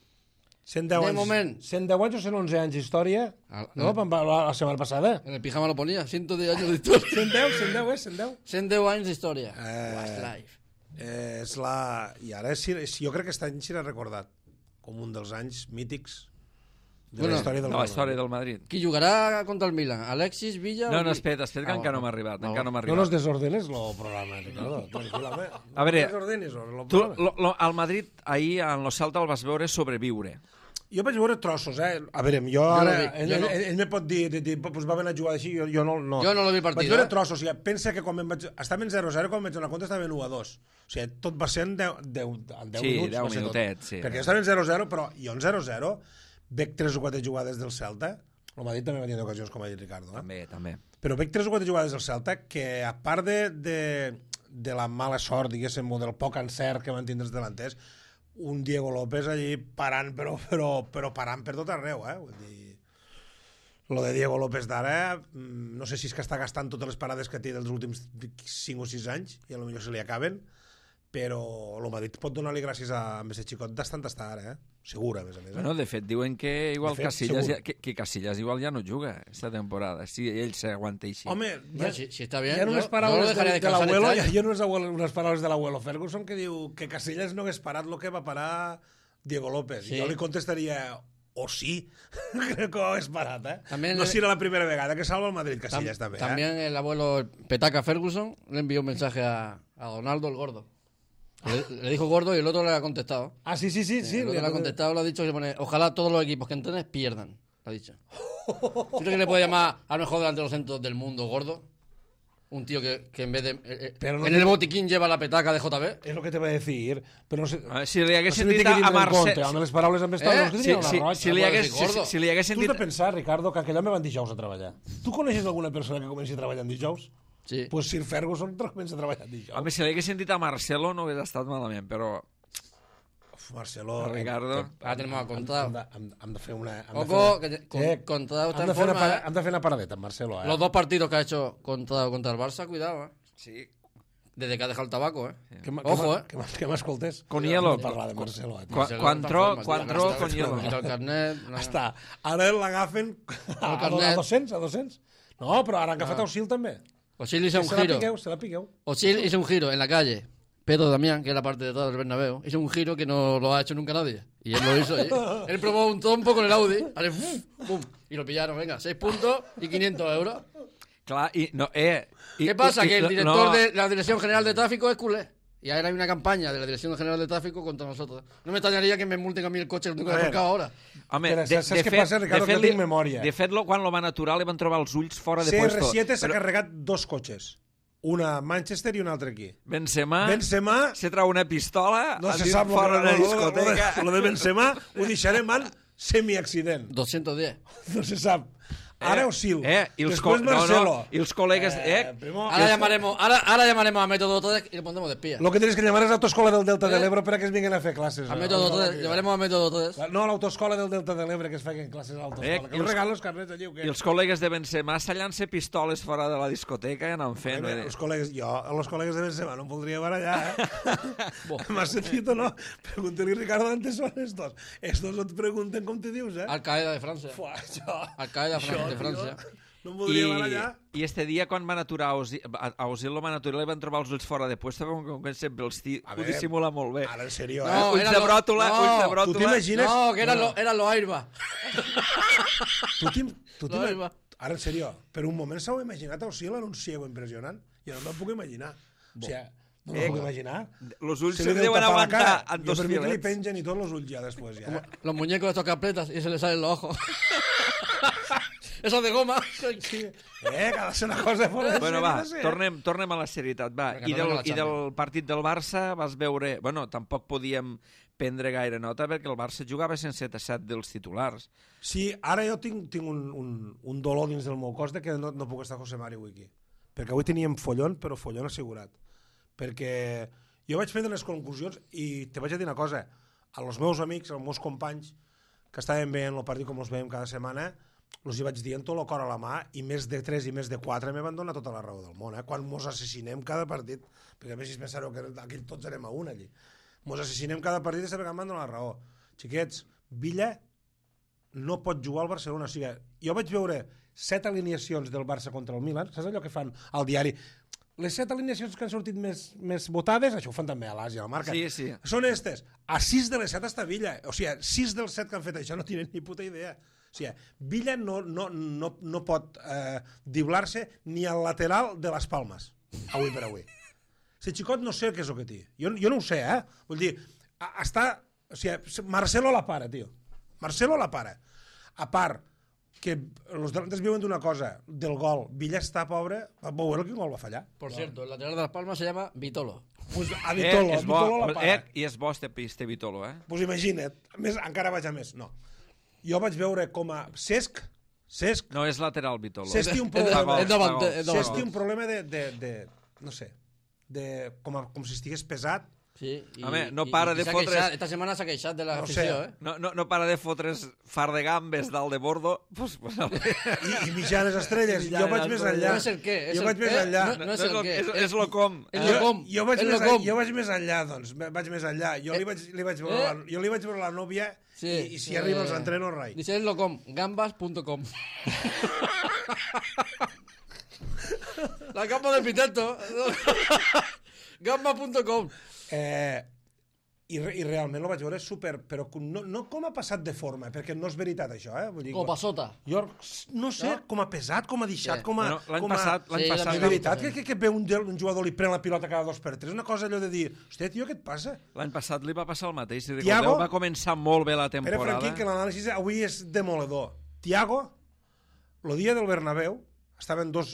110 anys, De moment. 110 anys o 111 anys d'història, no? La setmana passada. En el pijama lo ponía, 110 años de historia. 110, 110. 110 años de historia. Westlife. I ara jo crec que aquest any serà recordat com un dels anys mítics de Bueno, la història del De la història del Madrid. Qui jugarà contra el Milan? Alexis, Villa... No, o qui? espera, que encara no m'ha arribat. Encara no m'ha No nos arribat. desordenes el programa, Ricardo. Tranquil·lament. A veure, no desordenis el Tu, programa. al Madrid, ahir, en lo Celta, el vas veure sobreviure. Jo vaig veure trossos, A veure, jo no ara... vi, jo no. Ell me pot dir, pues va venir a jugar així, jo no. Jo no lo vi Vaig partit, veure trossos, o sigui, pensa que quan estava en 0-0, quan vaig donar compte estava en 1-2. O sigui, tot va ser en 10 Sí, minuts. 10 va ser tot. minutets, sí. Perquè jo estava en 0-0, però jo en 0-0 veig 3 o 4 jugades del Celta. El Madrid també va tenir ocasions, com ha dit Ricardo. També. Però veig 3 o 4 jugades del Celta que, a part de la mala sort, diguéssim, o del poc encert que van tindre els delanters, un Diego López allí parant, però parant per tot arreu, Vull dir, lo de Diego López d'ara, no sé si és que està gastant totes les parades que té dels últims 5 o 6 anys, i potser se li acaben, però el Madrid pot donar-li gràcies a aquest xicot d'estant està ara, Segur, a més. Bueno, de fet, diuen que igual De fet, Casillas, segur. que Casillas igual ja no juga esta temporada, si ell s'aguanta així. Home, Bueno, si está bien, hi ha unes yo lo paraules dejaría de descansar l'abuelo, este año. hi ha unes paraules de l'abuelo Ferguson que diu que Casillas no hagués parat el que va parar Diego López. Sí. Jo li contestaria, o sí, crec que ho hagués parat, También no le- serà la primera vegada que salva el Madrid Casillas, també. También el abuelo el Petaca Ferguson le envió un mensaje a Donaldo el gordo. Le dijo gordo y el otro le ha contestado. Ah, sí. El otro le ha contestado, le ha dicho que pone, ojalá todos los equipos que entrenes pierdan. Le ha dicho. ¿Tú crees que le puede llamar al mejor delante de los centros del mundo gordo? Un tío que en vez de... Pero no en te- el botiquín lleva la petaca de JB. És el que te va a decir, però no sé... A veure, si li hagués no sé sentit què tindre a en compte, Marcel... amb les paraules amb esta, no, que Si, tenia una si, roja. si, li hagués, si li hagués Tu has sentit... de pensar, Ricardo, que aquell home van dijous a treballar. Tu coneixes alguna persona que comenci a treballar en dijous? Sí. Pues Sir Ferguson comença a treballar en dijous. Home, si li hagués sentit a Marcelo no hagués estat malament, però... Marcelo... Ricardo... Ahora tenemos a Contado. Hem de fer una... Ojo, que Contado está en forma. Hem de fer una paradeta amb Marcelo, Los 2 partidos que ha hecho Contado contra el Barça, cuidado, Sí. Desde que ha dejado el tabaco, Ojo, Ojo, Que m'escoltés. Con hielo. Parlar de Marcelo, tio. Quan tro, con hielo. Quita el carnet. Està. Ara l'agafen a carnet. 200, a 200. No, però ara han agafat Osil també. Osil hizo un Se la giro. piqueu, se la piqueu. Osil hizo un giro en la calle. Pedro Damián, que es la parte de atrás del Bernabéu, hizo un giro que no lo ha hecho nunca nadie. Y él lo hizo allí. Él probó un trompo con el Audi. Vale, ¡pum! Y lo pillaron, venga, 6 puntos y 500 euros. Clar, i... No, ¿Qué pasa? Que el director no, de la Dirección General de Tráfico es culé. Y ahora hay una campaña de la Dirección General de Tráfico contra nosotros. No me extrañaría que me multen a mí el coche que tengo que A ver. aparcado ahora. Home, Espera, saps què passa, Ricardo, que tinc memòria. De fet, quan lo van aturar, li van trobar els ulls fora de puesto. CR7 s'ha carregat 2 cotxes. Una a Manchester i una altra aquí. Benzema Benzema, se trau una pistola no a se dir sap fora una discoteca. Lo de Benzema ho deixarem en semi-accident. 210. No se sap. Ara Osil. I els, Després Marcelo. I els col·legues... Primo, Ahora llamaremos a Método 3 y le pondremos de espía. Lo que tienes que llamar és l'autoescola del Delta de l'Ebre per a que es vinguin a fer classes. A Método 3, llevaremos a Método 3. No, l'autoescola del Delta de l'Ebre, que es facin classes a l'autoscola. Que i els els- regalen els carnets allí o què? I els col·legues de Benzema s'allant-se pistoles fora de la discoteca i anant fent... Els col·legues, jo, els col·legues de Benzema no em voldria barallar, M'has sentit o no? Pregunta-li, Ricardo, antes són estos. Estos et pregunten com te dius, Al Qaeda de Francia. Fuà, jo... Al Qaeda de tio, Francia. No em voldria barallar. I este dia, quan van aturar a Osil, lo van aturar i li van trobar els ulls fora de puesto, com que sempre A ho veure, dissimula molt bé. Ara, en sèrio, No, Ulls era de lo- bròtola, no, ulls de Tu bròtola. t'imagines... No, que eran los Airbag. Tu No, Iva. Ara, en sèrio, per un moment s'heu imaginat a Osil en un ciego impressionant? Jo no me'l puc imaginar. O sigui, no me'l puc imaginar. Los ulls Se se li deu deuen tapar la aguantar cara. en Jo dos per mi que li filets. pengen i tots els ulls ja després, ja. Los muñecos estos que apretas y se les salen los ojos. Eso de goma. Cada ser una cosa fora de Bueno, sèrie, va, no sé. tornem a la serietat, va. Vinga, I tornem a la del Champions. partit del Barça vas veure... Bueno, tampoc podíem prendre gaire nota perquè el Barça jugava sense 7 dels titulars. Sí, ara jo tinc un dolor dins del meu cos de que no puc estar José Mari avui aquí. Perquè avui teníem follon, però follon assegurat. Perquè jo vaig prendre les conclusions i te vaig a dir una cosa. A los meus amics, als meus companys, que estaven veient el partit com els veiem cada setmana, els hi vaig dir amb tot el cor a la mà i més de 3 i més de 4 me van donar tota la raó del món, quan mos assassinem cada partit, perquè a més si es pensareu que aquí tots anem a un allí. Mos assassinem cada partit i sempre que em van donar la raó. Xiquets, Villa no pot jugar al Barcelona. O sigui, jo vaig veure 7 alineacions del Barça contra el Milan, saps allò que fan al diari? les 7 alineacions que han sortit més votades, això ho fan també a l'Àsia, a la marca, Sí. són estes. A 6 de les 7 està Villa. O sigui, 6 dels 7 que han fet això no tenen ni puta idea. O sigui, Villa no pot diblar-se ni al lateral de les Palmes, avui per avui. Si Xicot no sé què és el que té. Jo no ho sé, Vull dir, està... O sigui, Marcelo la para, tio. Marcelo la para. A part, que els delantes viuen d'una cosa, del gol. Villa està pobre, va veure quin gol va fallar. Por cierto, el lateral de Las Palmas se llama Vitolo. Pues a Vitolo, és bo, Vitolo la para. I és bo este Vitolo, Pues imagina't, a més, encara vaig a més. No. Jo vaig veure com a Cesc, No, és lateral Vitolo. Cesc té un És problema... davanter. Cesc té un problema no sé, com si estigués pesat. Sí, Home, no para de fotre... Esta semana s'ha queixat de la No afició, sé. No para de fotre's far de gambes dalt de bordo. Pues, I mitjanes estrelles. Jo vaig més enllà. No és el què. Jo vaig més enllà. No és el què. És lo com. Jo vaig més enllà, doncs. Vaig més enllà. Jo li vaig veure la nòvia i si arriba els entreno rai. Dice-lo com, gambas.com. La capa del Piteto. Gamba.com. I realment ho vaig veure super... Però no com ha passat de forma, perquè no és veritat això, Vull dir, Com passota. jo no sé, com ha pesat, com ha deixat, com ha... L'any passat... És veritat que ve un jugador li pren la pilota cada 2x3, una cosa allò de dir, hòstia, tio, què et passa? L'any passat li va passar el mateix. Si Thiago- recordeu, va començar molt bé la Pere temporada. Franquín, que l'anàlisi avui és demoledor. Thiago, el dia del Bernabéu, estaven dos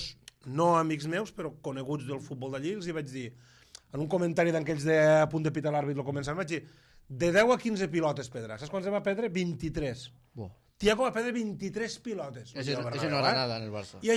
no amics meus, però coneguts del futbol d'allí, els hi vaig dir, en un comentari d'aquells de a punt de pitar l'àrbit, lo començant, vaig dir, de 10 a 15 pilotes, Pedra. Saps quants va perdre? 23. Bo. Thiago va perdre 23 pilotes. Eso no era nada en el Barça. I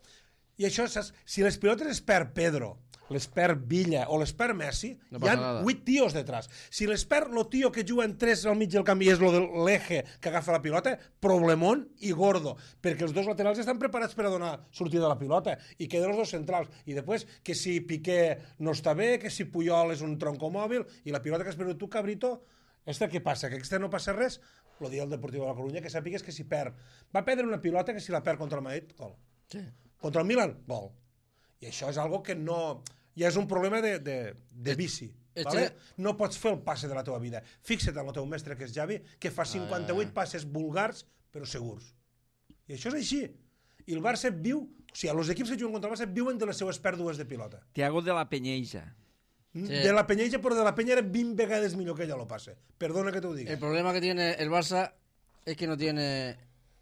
això, saps? Si les pilotes les perd Pedro, les perd Villa o les perd Messi, No hi ha passa nada. 8 tios detrás. Si les perd el tio que juga en 3 al mig del camp i és lo de l'eje que agafa la pilota, problemón i gordo, perquè els dos laterals estan preparats per a donar sortida a la pilota i queden els dos centrals. I després, que si Piqué no està bé, que si Puyol és un troncomòbil i la pilota que has perdut tu, cabrito, què passa? Que aquesta no passa res? Lo dia el Deportiu de la Coruña, que sàpigues que si perd. Va perdre una pilota que si la perd contra el Madrid, gol. Sí. Contra el Milan, gol. I això és algo que no... Ja és un problema de bici. Vale? No pots fer el passe de la teva vida. Fixa't en el teu mestre, que és Xavi, que fa 58 passes vulgars, però segurs. I això és així. I el Barça viu... O sigui, els equips que juguen contra el Barça viuen de les seues pèrdues de pilota. Thiago de la Penyeja. Sí. De la Penyeja, però de la Penya era 20 vegades millor que ella lo passe. Perdona que te ho digui. El problema que tiene el Barça es que no tiene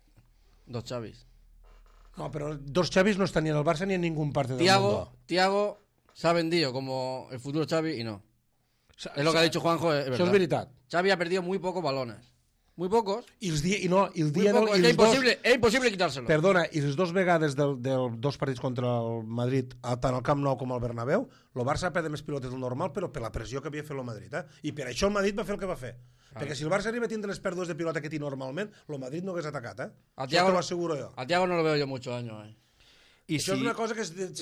dos Xavis. No, però dos Xavis no estan ni en el Barça ni en ningú parte del mundo. Tiago se ha vendido como el futuro Xavi y no. Es lo que ha dicho Juanjo, es verdad. Això és veritat. Xavi ha perdido muy pocos balones. Muy pocos. I el dia Muy pocos. del... Es imposible quitárselo. Perdona, i les dues vegades dels dos partits contra el Madrid, tant al Camp Nou com al Bernabéu, el Barça ha perdut més pilotes del normal, però per la pressió que havia fet el Madrid. I per això el Madrid va fer el que va fer. Perquè si el Barça arriba a tindre les pèrdues de pilota que té normalment, el Madrid no hagués atacat. Això te ho asseguro jo. A Tiago no lo veo yo muchos años. I Això és una cosa que...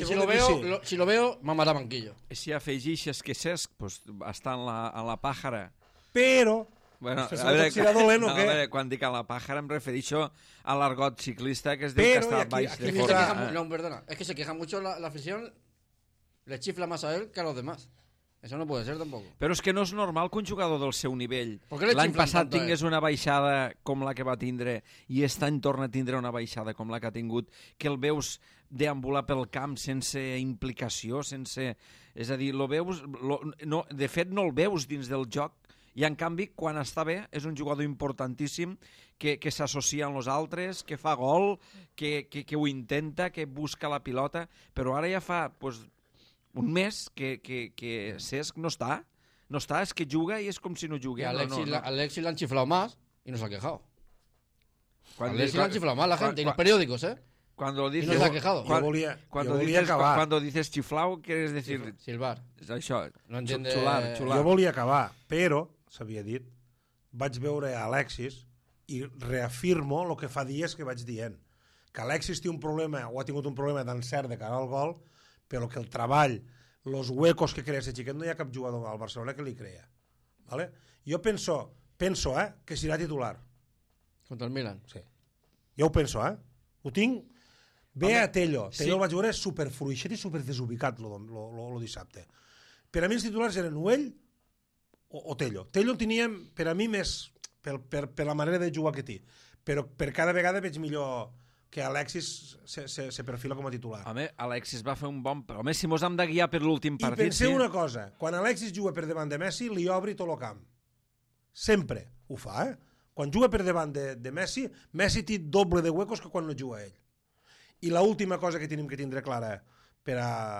Si lo veo, mamará banquillo. si afegeixes que Cesc pues, està en la pàjara... Però... Bueno, Si era dolent o què? a veure, quan dic a la pàjara em refereixo a l'argot ciclista que es diu Però, que està i aquí- baix aquí de me forma. No, perdona. Es que se queja mucho la afición. Le chifla más a él que a los demás. Eso no puede ser tampoco. Però és que no és normal que un jugador del seu nivell Per què li l'any xiflen passat tant a ell? tingués una baixada com la que va tindre i aquest any torna a tindre una baixada com la que ha tingut, que el veus deambular pel camp sense implicació, sense... És a dir, no, de fet no el veus dins del joc i en canvi quan està bé és un jugador importantíssim que s'associa amb els altres, que fa gol, que ho intenta, que busca la pilota, però ara ja fa pues, un mes que Cesc no està, és que juga i és com si no Que jugués. Alexis le han chiflado más y no se ha quejado. Quan Alexis le han chiflado más la gente y los periódicos, ¿eh? Cuando dices, no se ha quejado. Jo volia acabar. Cuando dices chiflao, quieres decir... Silbar. És això, No entiende- xular. Jo volia acabar, però, s'havia dit, vaig veure a Alexis i reafirmo el que fa dies que vaig dient. Que Alexis té un problema, o ha tingut un problema d'encert de cara al gol, però que el treball, els huecos que crea aquest xiquet, no hi ha cap jugador al Barcelona que li crea. ¿Vale? Jo penso que serà titular. Contra el Milan. Sí. Jo ho penso, Ho tinc Ve a Tello. Tello el vaig veure superfluixet i superdesubicat el dissabte. Per a mi els titulars eren o ell o Tello. Tello el teníem, per a mi, més per la manera de jugar que té. Però per cada vegada veig millor que Alexis se perfila com a titular. Home, Alexis va fer un bon... Home, si mos hem de guiar per l'últim partit... I penseu una cosa, quan Alexis juga per davant de Messi, li obri tot el camp. Sempre ho fa, eh? Quan juga per davant de Messi, Messi té doble de huecos que quan no juga ell. I l'última cosa que tenim que tindre clara per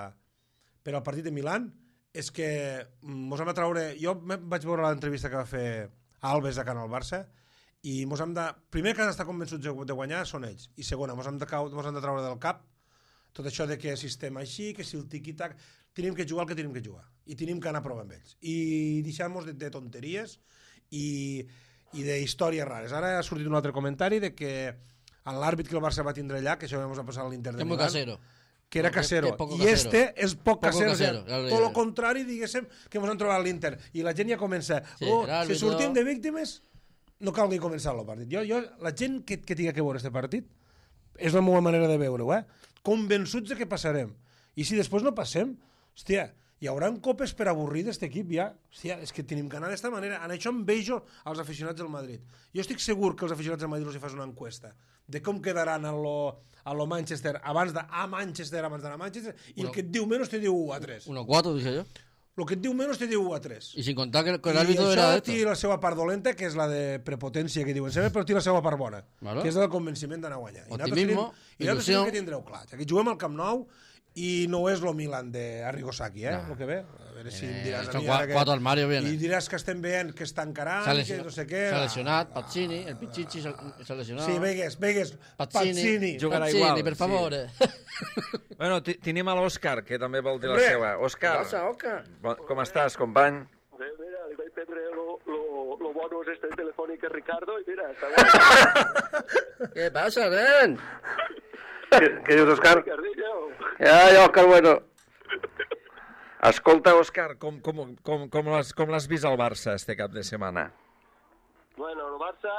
al partit de Milan és que mos hem de treure... Jo vaig veure l'entrevista que va fer Alves a Canal Barça i mos hem de... Primer que han d'estar convençuts de guanyar són ells. I segona, mos hem de treure del cap tot això de que sistema així, que si el tiqui-tac... Tenim que jugar el que tenim que jugar. I tenim que anar a provar amb ells. I deixar-nos de tonteries i d'històries rares. Ara ha sortit un altre comentari de que l'àrbit que el Barça va tindre allà, que això vam passar a l'Inter de Milán, que era casero. I este és poc casero. Tot el contrari, diguéssim, que ens han trobat a l'Inter. I la gent ja comença, si sortim de víctimes, no cal ni començar el partit. La gent que tingui que veure aquest partit, és la meva manera de veure-ho, convençuts de que passarem. I si després no passem, hòstia, hi haurà copes per avorrir d'aquest equip ja. Hòstia, és que tenim que anar d'esta manera. En això envejo als aficionats del Madrid. Jo estic segur que els aficionats del Madrid els fas una encuesta de com quedaran a lo Manchester abans d'anar a Manchester, i el que et diu menys te diu 1-3. 1-4, dije jo. El que et diu menys te diu 1-3. I sin contar que l'àrbitro era esto. I això té la seva part dolenta, que és la de prepotència que diuen sempre, però té la seva part bona, que és la del convenciment d'anar a guanyar. Optimismo, i nosaltres tenim que tindreu clar. Aquí juguem al Camp Nou i no és el Milan de Arrigo Sacchi, el que ve. A veure si em diràs a mi ara que... Cuatro armarios viene. I diràs que estem veient que està encarant, que no sé què... S'ha lesionat, Pazzini, el Pichichi s'ha lesionat. Sí, vegues, Pazzini. Jugarà Pazzini, igual. per favor. Bueno, tenim a l'Òscar, que també vol dir la seva. Òscar, com estàs, company? Bé, mira, li vaig prendre lo bonus este telefònic a Ricardo i mira, està bueno. ¿Qué pasa, nen? Què dius, Òscar? Ricardillo. Ai, Òscar, bueno. Escolta, Òscar, com l'has vist al Barça este cap de setmana? Bueno, el Barça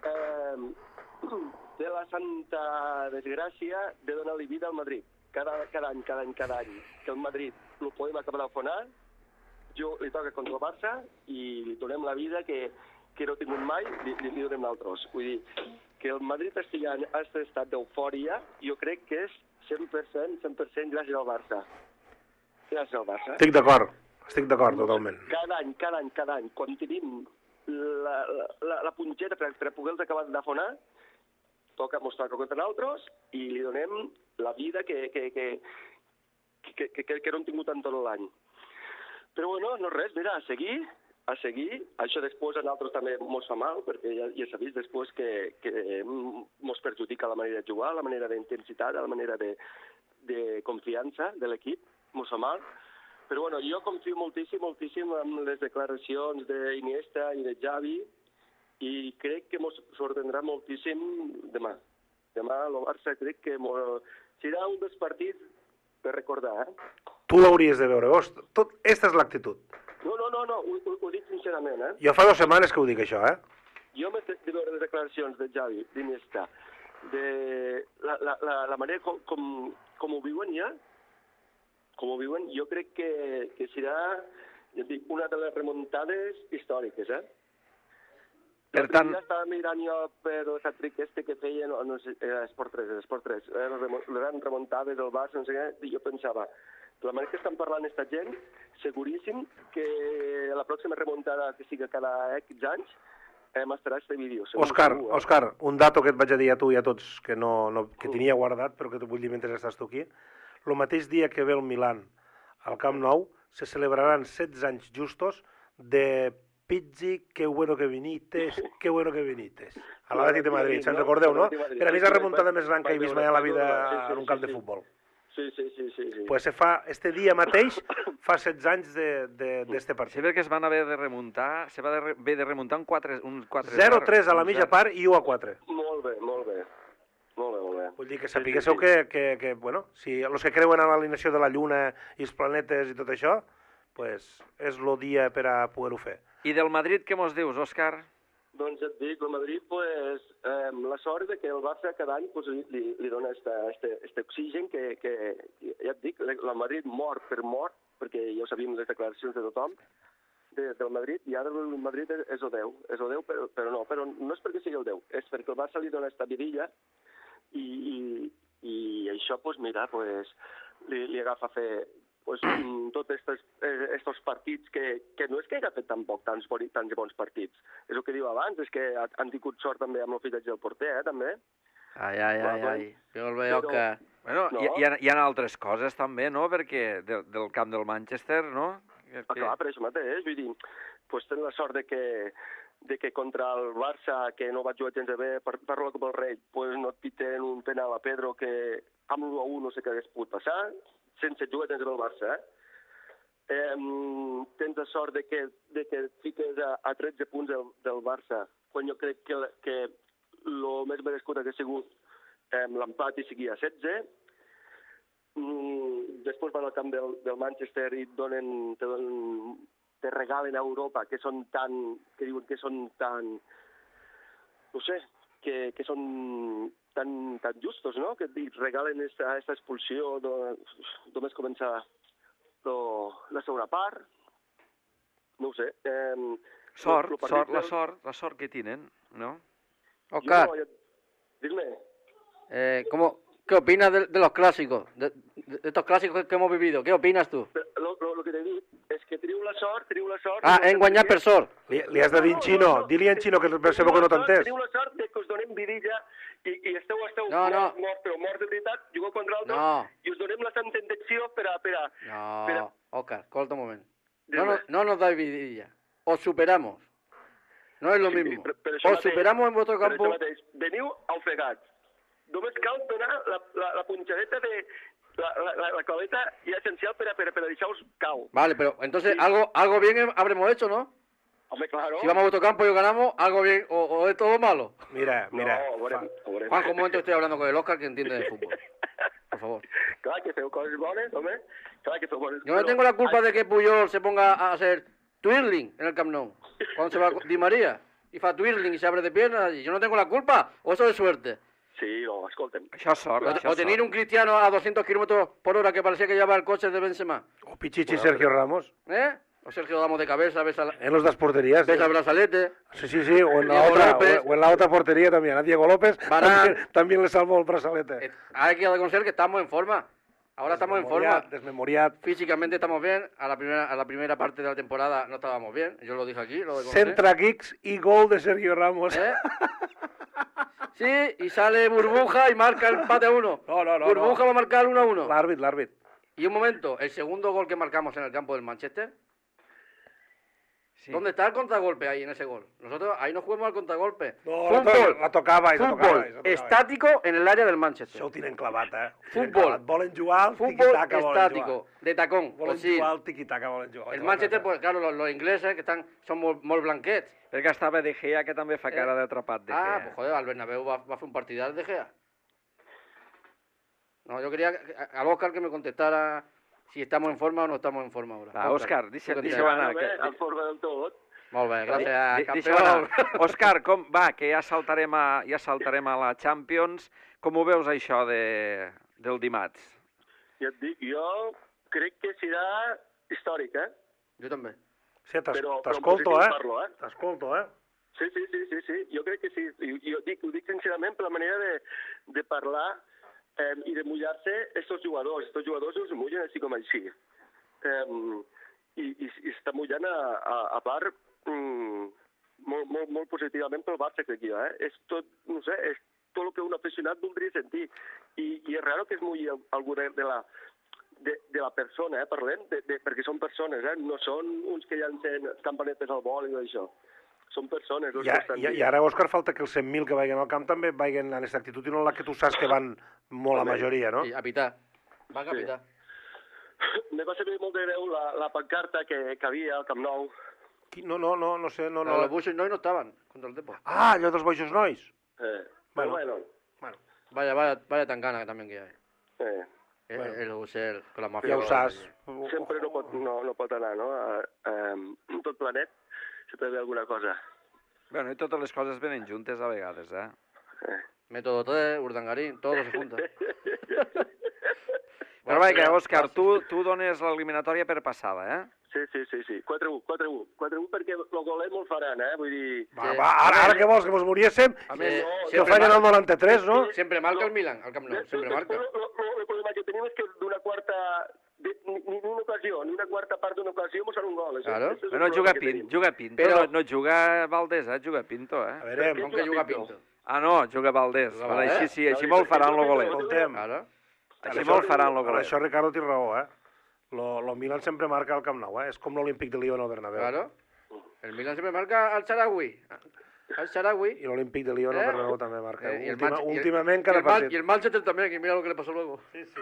té la santa desgràcia de donar-li vida al Madrid. Cada any. Que el Madrid el podem acabar d'afonar, li toca contra el Barça i li donem la vida que no ha tingut mai, li donem l'altros. Vull dir, que el Madrid estigui en aquest estat d'eufòria, jo crec que és 100% gràcies al Barça. Gràcies al Barça. Estic d'acord totalment. Cada any, quan tenim la punxeta per poder-los acabar d'afonar, toca mostrar que contra nosaltres i li donem la vida que no hem tingut en tot l'any. Però bueno, no res, mira, a seguir. Això després a nosaltres també mos fa mal, perquè ja s'ha vist després que mos perjudica la manera de jugar, la manera d'intensitat, la manera de confiança de l'equip, mos fa mal. Però bueno, jo confio moltíssim en les declaracions d'Iniesta i de Xavi i crec que mos sorprendrà moltíssim demà. Demà el Barça crec que serà un dels partits per recordar, Tu l'hauries de veure, aquesta és l'actitud. No, ho dic sincerament, Jo fa 2 setmanes que ho dic, això, Jo m'he de veure les declaracions de Xavi, d'Iniesta, de la manera com ho viuen ja, jo crec que serà una de les remuntades històriques, Per tant... Ja estava mirant jo per el hat-trick que feien, no sé, Esport 3, les remuntades del Barça, no sé què, i jo pensava, la manera que estan parlant aquesta gent, seguríssim que la pròxima remuntada que sigui cada X anys m'estarà este vídeo. Òscar, un dato que et vaig a dir a tu i a tots que tenia guardat, però que t'ho vull dir mentre estàs tu aquí. El mateix dia que ve el Milan al Camp Nou se celebraran 16 anys justos de Pizzi, qué bueno que vinites. A l'Atlètic de Madrid, se'n recordeu, no? Per a mi és la remuntada més gran que he vist mai a la vida en un camp de futbol. Sí. Pues este dia mateix fa 16 anys d'este partit. Sí, perquè es van haver de remuntar, se va haver de remuntar un 4-0. 0-3 a la mitja part i 1-4. Molt bé. Vull dir que sapiguéssiu que, bueno, si els que creuen en l'alineació de la Lluna i els planetes i tot això, pues és el dia per a poder-ho fer. I del Madrid, què mos dius, Òscar? Doncs et dic, el Madrid, pues, la sort de que el Barça cada any pues, li dona este oxigen que ja et dic, el Madrid mort per mort, perquè ja ho sabíem les declaracions de tothom, del Madrid, i ara el Madrid és el 10, però no és perquè sigui el 10, és perquè el Barça li dona esta vidilla i això, pues, mira, pues, li agafa a fer pues, tots estos partits que no és que hagi fet tampoc tants bons partits. És el que diu abans, és que han tingut sort també amb el fitatge del porter, també. Ai. Jo el veieu que... Bueno, No. hi ha altres coses també, no? Perquè del camp del Manchester, no? Clar, per això mateix, vull dir, pues tens la sort de que contra el Barça, que no va jugar gens bé, per la Copa del Rei, pues no et piten un penal a Pedro que amb l'1-1 no sé què hagués pogut passar, sense jugar gens bé el Barça, tens la sort de que et fiques a 13 punts del Barça, quan jo crec que el més merescut hagués sigut l'empat i seguir a 16. Després van al camp del Manchester i te regalen a Europa, que diuen que són tan, no sé, que són tan justos, no? Que et regalen aquesta expulsió només començar la segona part. No ho sé. La sort que tienen, ¿no? Oscar, Dime. ¿Qué opinas de los clásicos? De estos clásicos que hemos vivido. ¿Qué opinas tú? Lo que t'he dit és que teniu la sort... Hem guanyat per sort. Li has de dir en xino, di-li en xino, que per segur que no t'ha entès. Teniu la sort de que us donem vidilla i esteu No. morts, però morts de veritat, jugueu contra altres, No. i us donem la santa intenció per a... No, Oscar, escolta un moment. Dime. No nos dais vidilla. Os superamos. No es lo Sí, mismo. però això Os mateix, superamos en vuestro per campo. això mateix. Veniu ofegats. Només cal donar la punxadeta de... La claveta ja essencial per a deixar-vos cau. Vale, pero entonces Sí. algo bien habremos hecho, ¿no? Home, claro. Si vamos a vuestro campo y ganamos, algo bien o es todo malo. Mira. No, ho veurem. Juanjo, un momento estoy hablando con el Oscar que entiende de fútbol. Por favor. Clar que feu coses bones, home. Clar que feu bones. Yo no tengo la culpa de que Puyol se ponga a hacer twirling en el Camp Nou. Cuando se va Di María y fa twirling y se abre de piernas. Y yo no tengo la culpa. O eso es suerte. Sí, no, escolta'm. Això és sort, O tener un Cristiano a 200 kilómetros por hora que parecía que llevaba el coche de Benzema. O Pichichi Sergio Ramos. O Sergio Damos de cabeza, besa En los das porterías. el brazalete. Sí, o en la Diego otra, López. o en la otra portería también. A Diego López Varane. también le salvó el brazalete. Hay que reconocer que estamos en forma. Ahora estamos en forma. Desmemoriat. Físicamente estamos bien. A la primera parte de la temporada no estábamos bien. Yo lo dije aquí, lo reconocí. Centra kicks y gol de Sergio Ramos. ¿Eh? Sí, y sale Burbuja y marca el empate a 1. No. Burbuja va a marcar el 1-1. L'àrbit. Y un momento, el segundo gol que marcamos en el campo del Manchester. Sí. ¿Dónde está el contragolpe ahí en ese gol? Nosotros ahí no jugamos al contragolpe. No, Fútbol. la tocabais. Fútbol estático en el área del Manchester. Això ho tenen clavat, Fútbol. Volen jugar al Fútbol tiquitaca, volen estático, jugar. de tacón. Volen o sí. jugar al tiquitaca, volen jugar. El Manchester, pues claro, los ingleses que son muy blanquets. Perquè estava De Gea, que també fa cara d'atrapat De Gea. Pues joder, al Bernabéu va a hacer un partidar de Gea. No, yo quería al Oscar que me contestara si estamos en forma o no estamos en forma ahora. Va, Òscar, deixa-ho tu què anar. En forma del tot. Molt bé, gràcies, Deixa-ho anar. campió. Òscar, que ja saltarem a la Champions. Com ho veus, això del dimarts? Ja et dic, jo crec que serà històric, Jo també. Sí, Però t'escolto, positiu parlo, T'escolto, Sí, jo crec que sí. Jo ho dic sincerament per la manera de parlar i de mullar-se estos jugadors. Estos jugadors els mullen així com així. I està mullant a part molt positivament pel Barça, crec jo. És tot, no sé, és tot el que un aficionat voldria sentir. I és raro que es mulli algú de la persona, parlem, perquè són persones, no són uns que llancen campanetes al vol i tot això. Són persones. I ara, Òscar, falta que els 100.000 que vagin al camp també vagin en aquesta actitud i no en la que tu saps que van molt la majoria, no? Sí, a pitar. Van a pitar. Me va saber molt de greu la pancarta que havia al Camp Nou. No sé, no. Los Bushos no estaban contra el Depor. Ah, allò dels boixos nois. Però bueno. Vaya tangana también que hay. Bueno. El Busel con la mafia. Ja ho saps. Sempre no pot anar, no? Tot planet, sempre ve alguna cosa. Bueno, i totes les coses venen juntes a vegades, eh? Método 3, Urdangarín, todo se junta. Però vaja, Òscar, tu dones l'eliminatòria per passada, eh? Sí. 4-1 perquè el golet me'l faran, Vull dir... Ara què vols, que mos moriéssim? A més, Que ho feien al 93, no? Siempre marca el Milan, al Camp Nou, siempre marca. El problema que tenim és que d'una quarta... Ni una ocasió, ni una quarta part d'una ocasió mos fan un gol. Claro. Bueno, juga Pinto, Però- no juga Valdés, juga Pinto, A eh? veure, Com que juga Pinto? Ah, no, juga Valdés. Juga Valdés. Així me'l faran el golet. escoltem. Claro. Així me'l faran el Per golet. això, Ricardo, té raó, Lo Milan sempre marca al Camp Nou, És com l'Olímpic de Lyon al Bernabéu. Claro. El Milan siempre marca al Charaui. Al Charaui. I l'Olímpic de Lyon al Bernabéu també marca. Y el Últimament y cada el partit. Y el Manchester también, que mira lo que le pasó luego.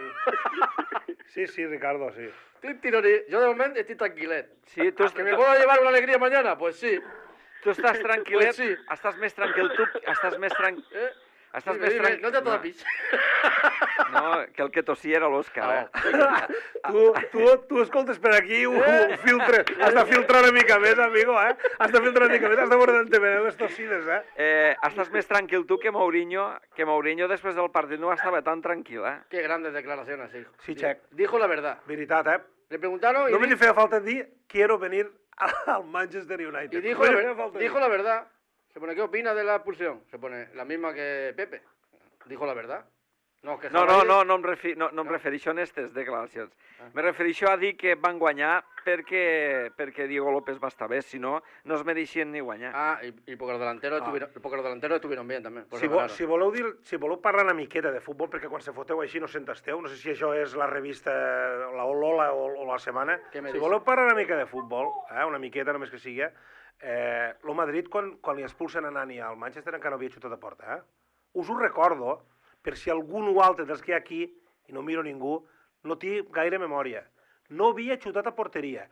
Sí, Ricardo, sí. Yo de momento estoy tranquilet. Sí, tu, ¿Que me puedo llevar una alegría mañana? Pues sí. tu estàs tranquil·let, Pues sí. estàs més tranquil tu, estàs més tranquil... ¿Eh? Estàs Dime, més dime, tranquil... no te atopis. No, que el que tossia era l'Òscar, Tu escoltes per aquí, filtre. Has de filtrar una mica més, amigo, Has de filtrar una mica més, has de veure d'on te venen les tossides, Estàs més tranquil tu que Mourinho després del partit no estava tan tranquil, Qué grandes declaraciones, hijo. Sí, Check. Dijo la verdad. Veritat, Le preguntaron y, Només li feia falta dir quiero venir al Manchester United. y dijo, Només li feia falta dir. dijo la verdad. Se pone, ¿qué opina de la expulsión? Se pone la misma que Pepe. Dijo la verdad. No, que No em refereixo a aquestes declaracions. Me refereixo a dir que van guanyar perquè Diego López va estar bé, si no, no es mereixien ni guanyar. Ah, y porque los delanteros estuvieron bien también. Por Si, eso ganaron. si voleu parlar una miqueta de futbol, perquè quan se foteu així no s'entesteu, no sé si això és la revista la Lola o la Setmana, Què me si dius? voleu parlar una mica de futbol, una miqueta només que sigui, el Madrid, quan li expulsen a Nani al Manchester, encara no havia xutat a porta, Us ho recordo, per si algun o altre dels que hi ha aquí, i no miro ningú, no té gaire memòria. No havia xutat a porteria.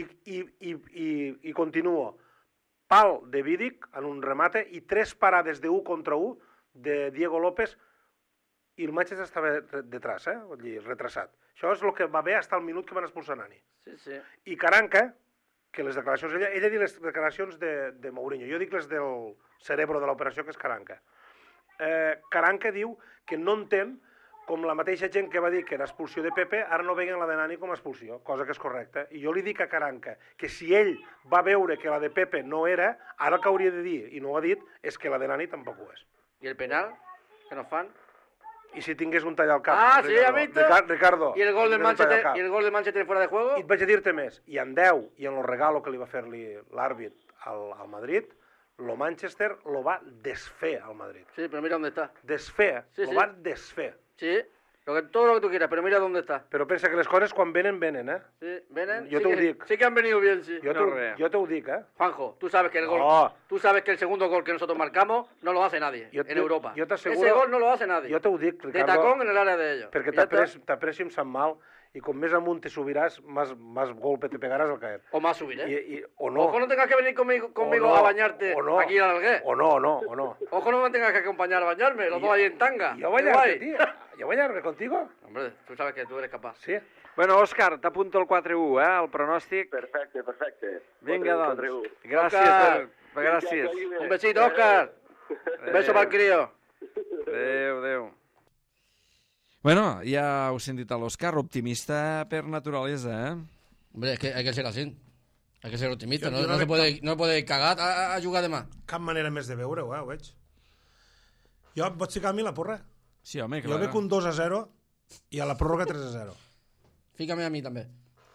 I continuo. Pal de Vidic en un remate i 3 parades de 1 contra 1 de Diego López i el Manchester estava detrás, vull dir, retrasat. Això és el que va bé fins al minut que van expulsar Nani. Sí. I Caranca, que les declaracions... Ella diu les declaracions de Mourinho, jo dic les del cerebro de l'operació, que és Caranca. Caranca diu que no entén com la mateixa gent que va dir que era expulsió de Pepe, ara no veien la de Nani com a expulsió, cosa que és correcta. I jo li dic a Caranca que si ell va veure que la de Pepe no era, ara el que hauria de dir, i no ho ha dit, és que la de Nani tampoc ho és. ¿Y el penal? ¿Que nos fan? I si tingués un tall al cap, Ah, sí, Ricardo, ¿has visto? Ricardo, ¿Y el gol del tingués un tall al Manchester, cap. y el gol del Manchester fuera de juego? I et vaig a dir-te més, i en 10 i en el regalo que li va fer-li l'àrbit al Madrid, lo Manchester lo va desfer al Madrid. Sí, pero mira dónde está. Desfer, Sí, lo sí. va desfer. Sí, todo lo que tú quieras, pero mira dónde está. Però pensa que les coses quan venen, Sí, ¿vienen? Yo sí te lo que- digo. Sí que han venido bien, sí. Jo te ho dic, Juanjo, tú sabes que el gol, No. tú sabes que el segundo gol que nosotros marcamos no lo hace nadie Yo en te- Europa. yo te aseguro- Ese gol no lo hace nadie. Jo t'ho dic, de Ricardo, tacón en el área de ellos. perquè Y ya está. t'aprecio em sap mal, i com més amunt te subiràs, más golpe te pegaràs al caer. O más subir, ¿eh? O no. Ojo, no tengas que venir conmigo o no, a bañarte o no, aquí al Alguer. O no. Ojo, no me tengas que acompañar a bañarme, los dos ahí en tanga. Jo Qué bañarte, guay. tío. Jo bañarme contigo. Hombre, tú sabes que tú eres capaz. Sí. Bueno, Òscar, t'apunto el 4-1, el pronòstic. Perfecte. Vinga, 4-1, doncs. 4-1. Gràcies. Gràcies. Un besito, Óscar. Un beso para el crío. Adéu. Bueno, ja heu sentit a l'Òscar, optimista per naturalesa, Hombre, es que hay que ser así. Hay que ser optimista. Yo No, no no, le- se puede cagar a jugar de más. Cap manera més de veure-ho, ho veig. Jo em pots ficar a mi la porra? Sí, home, Jo veig un 2-0 i a la pròrroga 3-0. Fíjame a mí también.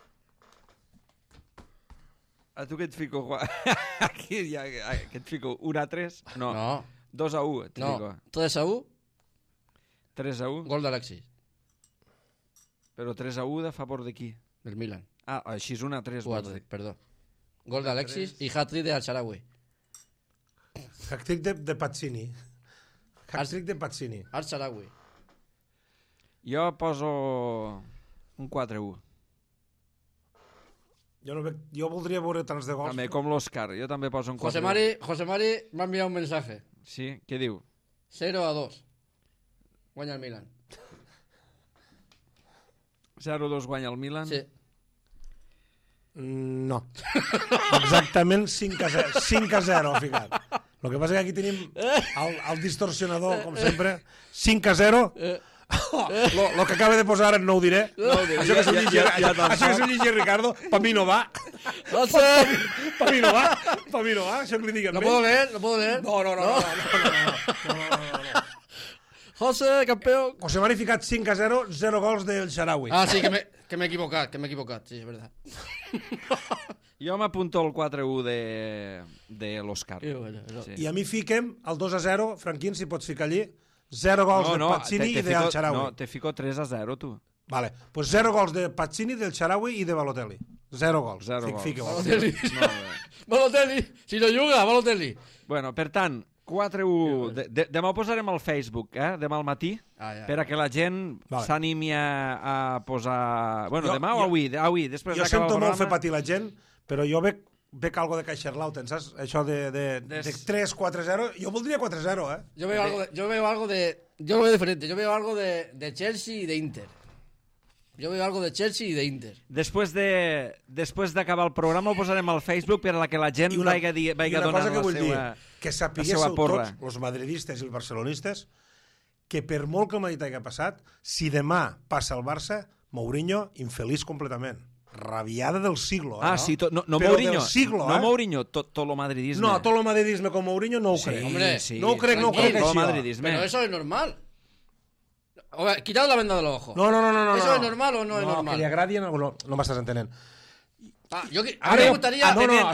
A tu què et fico, Juan? Aquí ja, què et fico? 1-3? No. No, 2-1 et no. fico. 3-1, 3-1? gol de Alexis, Però 3-1 de favor de qui? del Milan. Ah, així és 1-3. vols 4, dir. perdón. Gol de Alexis y hat-trick de Al-Sharawi. Hat-trick de Pazzini. Hat-trick de Pazzini. Al-Sharawi. Jo poso un 4-1. Jo voldria veure tants de gols. També, com l'Òscar. Jo també poso un 4-1. José Mari me ha enviado un mensaje. Sí? Què diu? 0-2. Guanya el Milan. 0-2 guanya el Milan? Sí. No. Exactament 5-0, ha ficat. Lo que passa que aquí tenim el distorsionador, com sempre. 5-0. Lo que acaba de posar ara no ho diré. Això que s'ho llegir Ricardo, per mi no va. Per mi no va. Això que li diguem. ¿Lo puedo leer? No. José, campeón. José Mari ficat 5-0, 0 gols del Sharawi. Ah, sí, que me he equivocado, sí, es verdad. Jo m'apunto el 4-1 de l'Òscar. Sí. I a mi fiquem el 2-0, Franquín, si pots ficar allí, 0 gols de Pazzini i del Sharawi. No, te fico 3-0, tu. Vale, pues 0 gols de Pazzini, del Sharawi i de Balotelli. 0 gols. 0 gols. Fica, Balotelli, si no juga, Balotelli. Bueno, per tant, 4-1. Demà ho posarem al Facebook, demà al matí, per a que la gent s'animi a posar... Bueno, demà o avui? Després jo d'acabar el sento programa... molt fer patir la gent, però jo veig algo de Caixerlauten, saps? Això de 3-4-0, jo voldria 4-0, Yo veo algo diferente. Yo veo algo de Chelsea y de Inter. Yo veo algo de Chelsea y de Inter. Després d'acabar el programa ho posarem al Facebook per a que la gent vagi donant la seva... Que sapiguéssiu tots, els madridistes i els barcelonistes, que per molt que el Madrid hagi passat, si demà passa el Barça, Mourinho infeliç completament. Rabiada del siglo. Sí, no però Mourinho. Del siglo, no Mourinho, tot lo madridisme. No, tot lo madridisme con Mourinho no ho crec. Hombre, sí, no ho crec todo així. madridisme. Pero eso es normal. Quitad la venda de los ojos. No. ¿Eso es normal o no es normal? Que li agradi... No m'estàs entenent. A mi me gustaría...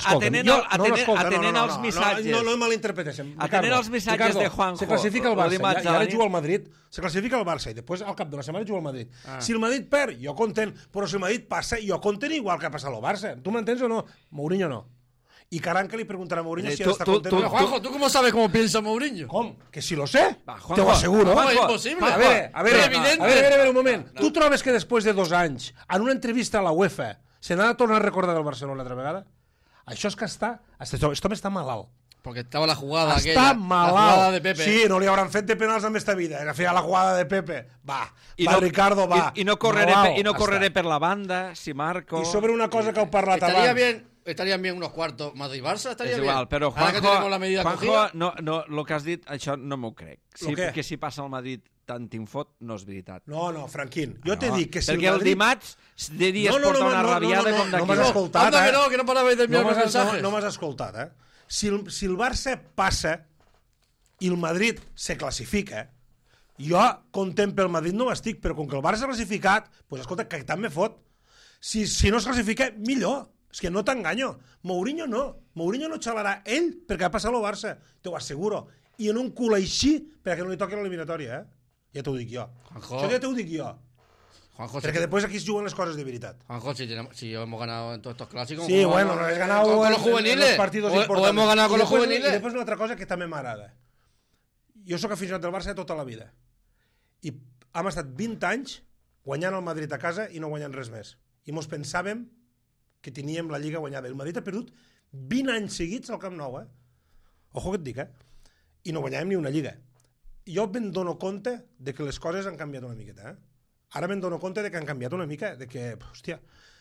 Atenent als missatges. No malinterpretéssim. Atenent als missatges de Juanjo. Se classifica el Barça, i ara juga al Madrid. Se classifica el Barça i després al cap d'una setmana juga al Madrid. Si el Madrid perd, jo content. Però si el Madrid passa, jo content igual que ha passat el Barça. Tu m'entens o no? Mourinho no. Y Caranca le preguntará a Mourinho si él está contento. Pero Juanjo, ¿tú cómo sabes cómo piensa Mourinho? ¿Cómo? Que si lo sé. Juanjo, te lo aseguro. No, es imposible. A ver, un moment. No. Tu trobes que després de 2 anys, en una entrevista a la UEFA, se n'ha de tornar a recordar del Barcelona altra vegada? Això és que aquest home està malalt. Porque estaba la jugada Està aquella. malalt. La jugada de Pepe. Sí, no li hauran fet de penals en esta vida. Era fer la jugada de Pepe. Ricardo, va. I no correré per la banda, si marco... I sobre una cosa que heu parlat abans. Estarían bien unos cuartos Madrid-Barça, estaría és bien. igual, però Ahora que tenemos la medida cogida. no, lo que has dit, això no m'ho crec. Que si passa al Madrid tant t'infot, no és veritat. No, Franquín, jo t'he dit que si perquè el dimarts de dies porta una rabiada com d'aquí. No m'has escoltat, que no parabais de enviar mensajes. No m'has escoltat, Si el Barça passa i el Madrid se classifica, jo content pel Madrid no ho estic, però com que el Barça s'ha classificat, doncs escolta, que tant me fot. Si no es classifica, millor. És que no t'enganyo. Mourinho no xalarà ell perquè ha passat el Barça, t'ho asseguro. I en un cul així perquè no li toqui l'eliminatòria, Ja t'ho dic jo. Juanjo. Això ja t'ho dic jo. Juanjo, Perquè després aquí es juguen les coses de veritat. Juanjo, si hemos ganado en todos estos clásicos... Sí, bueno, no has ganado con los juveniles. En los partidos importantes. O hemos ganado con los juveniles. I després una altra cosa que també m'agrada. Jo sóc aficionat del Barça tota la vida. I hem estat 20 anys guanyant el Madrid a casa i no guanyant res més. I mos pensàvem que teníem la Lliga guanyada. El Madrid ha perdut 20 anys seguits al Camp Nou, Ojo que et dic, I no guanyàvem ni una Lliga. Jo me'n dono compte de que les coses han canviat una miqueta, Ara me'n dono compte de que han canviat una mica, de que, hòstia,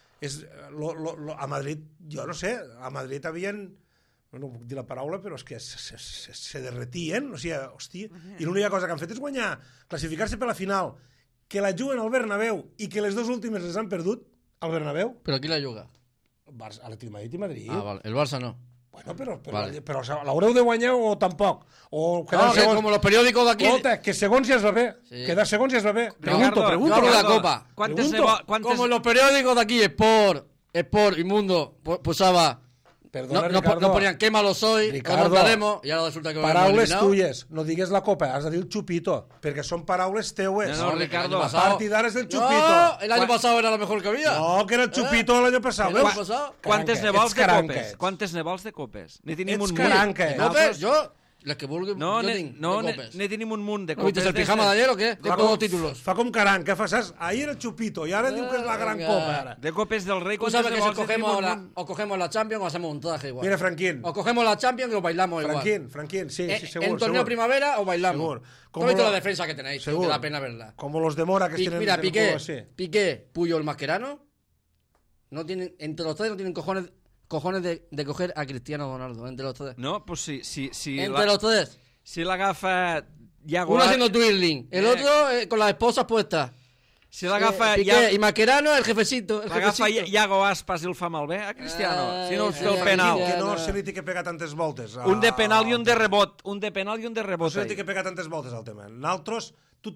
a Madrid, jo no sé, a Madrid havien, no puc dir la paraula, però és que se derretien, o sigui, hòstia, i l'única cosa que han fet és guanyar, classificar-se per la final, que la juguen al Bernabéu i que les dues últimes les han perdut al Bernabéu. ¿Pero quién la juga? Atlètic Madrid i Madrid. Ah, vale. El Barça no. Bueno, però Vale. l'haureu de guanyar o tampoc? O No, que como los periódicos de aquí... Escolta, que segons ja es va bé. Sí. Quedar segons ja es va bé. Ricardo, Pregunto. Yo hablo de la Copa. ¿Cuántos Como los periódicos de aquí, Sport y Mundo, pusaba... Perdona, No Ricardo. ponían qué malo soy, Ricardo, o nos daremos, y ahora resulta que... Paraules tuyes, no digues la Copa, has de dir el Chupito, perquè són paraules teues. No, Ricardo. A partir d'ara és el Chupito. No, el año pasado era lo mejor que había. No, que era el Chupito l'any passat. El año pasado. Quantes Caranca, ne vols ets de caranca, copes? ets. Quantes ne vols de copes? Ne tenim Ets un caranca, munt. ¿Copes? Yo, les que vulgui, No, yo tinc, no, de copes. ne tenim un munt de ¿No copes. viste el pijama de ayer o qué? Tengo 2 títulos. Fa com Caranca, fa saps? Ahir era el Chupito i ara diu que és la gran Venga. Copa. Ara. De copes del rei, Tú quantes sabes ne que si vols? Ne tenim un munt. cogemos la Champions o hacemos un traje igual. Mira, Franquín. O cogemos la Champions y os bailamos igual. Franquín, sí, seguro. En torneo primavera o bailamos. Seguro. ¿Tú has visto la defensa que tenéis? Tío, que da pena verla. Como los de Mora que tienen Mira, el juego así. Piqué, Puyol, Mascherano, no tienen, entre los tres no tienen cojones cojones de coger a Cristiano Ronaldo entre los tres? No, pues si Entre los tres. Si l'agafa Iago... Uno haciendo twirling, el otro con las esposas puestas. Si l'agafa Piqué y Mascherano, el jefecito. l'agafa Iago Aspas i el fa malbé a Cristiano. Si no, sí, té el sí, penal. sí, Que no se li té que pegar tantes voltes. Un de penal i un de rebot. Un de penal i un de No rebot. se li té que pegar tantes voltes al tema. Nosaltres,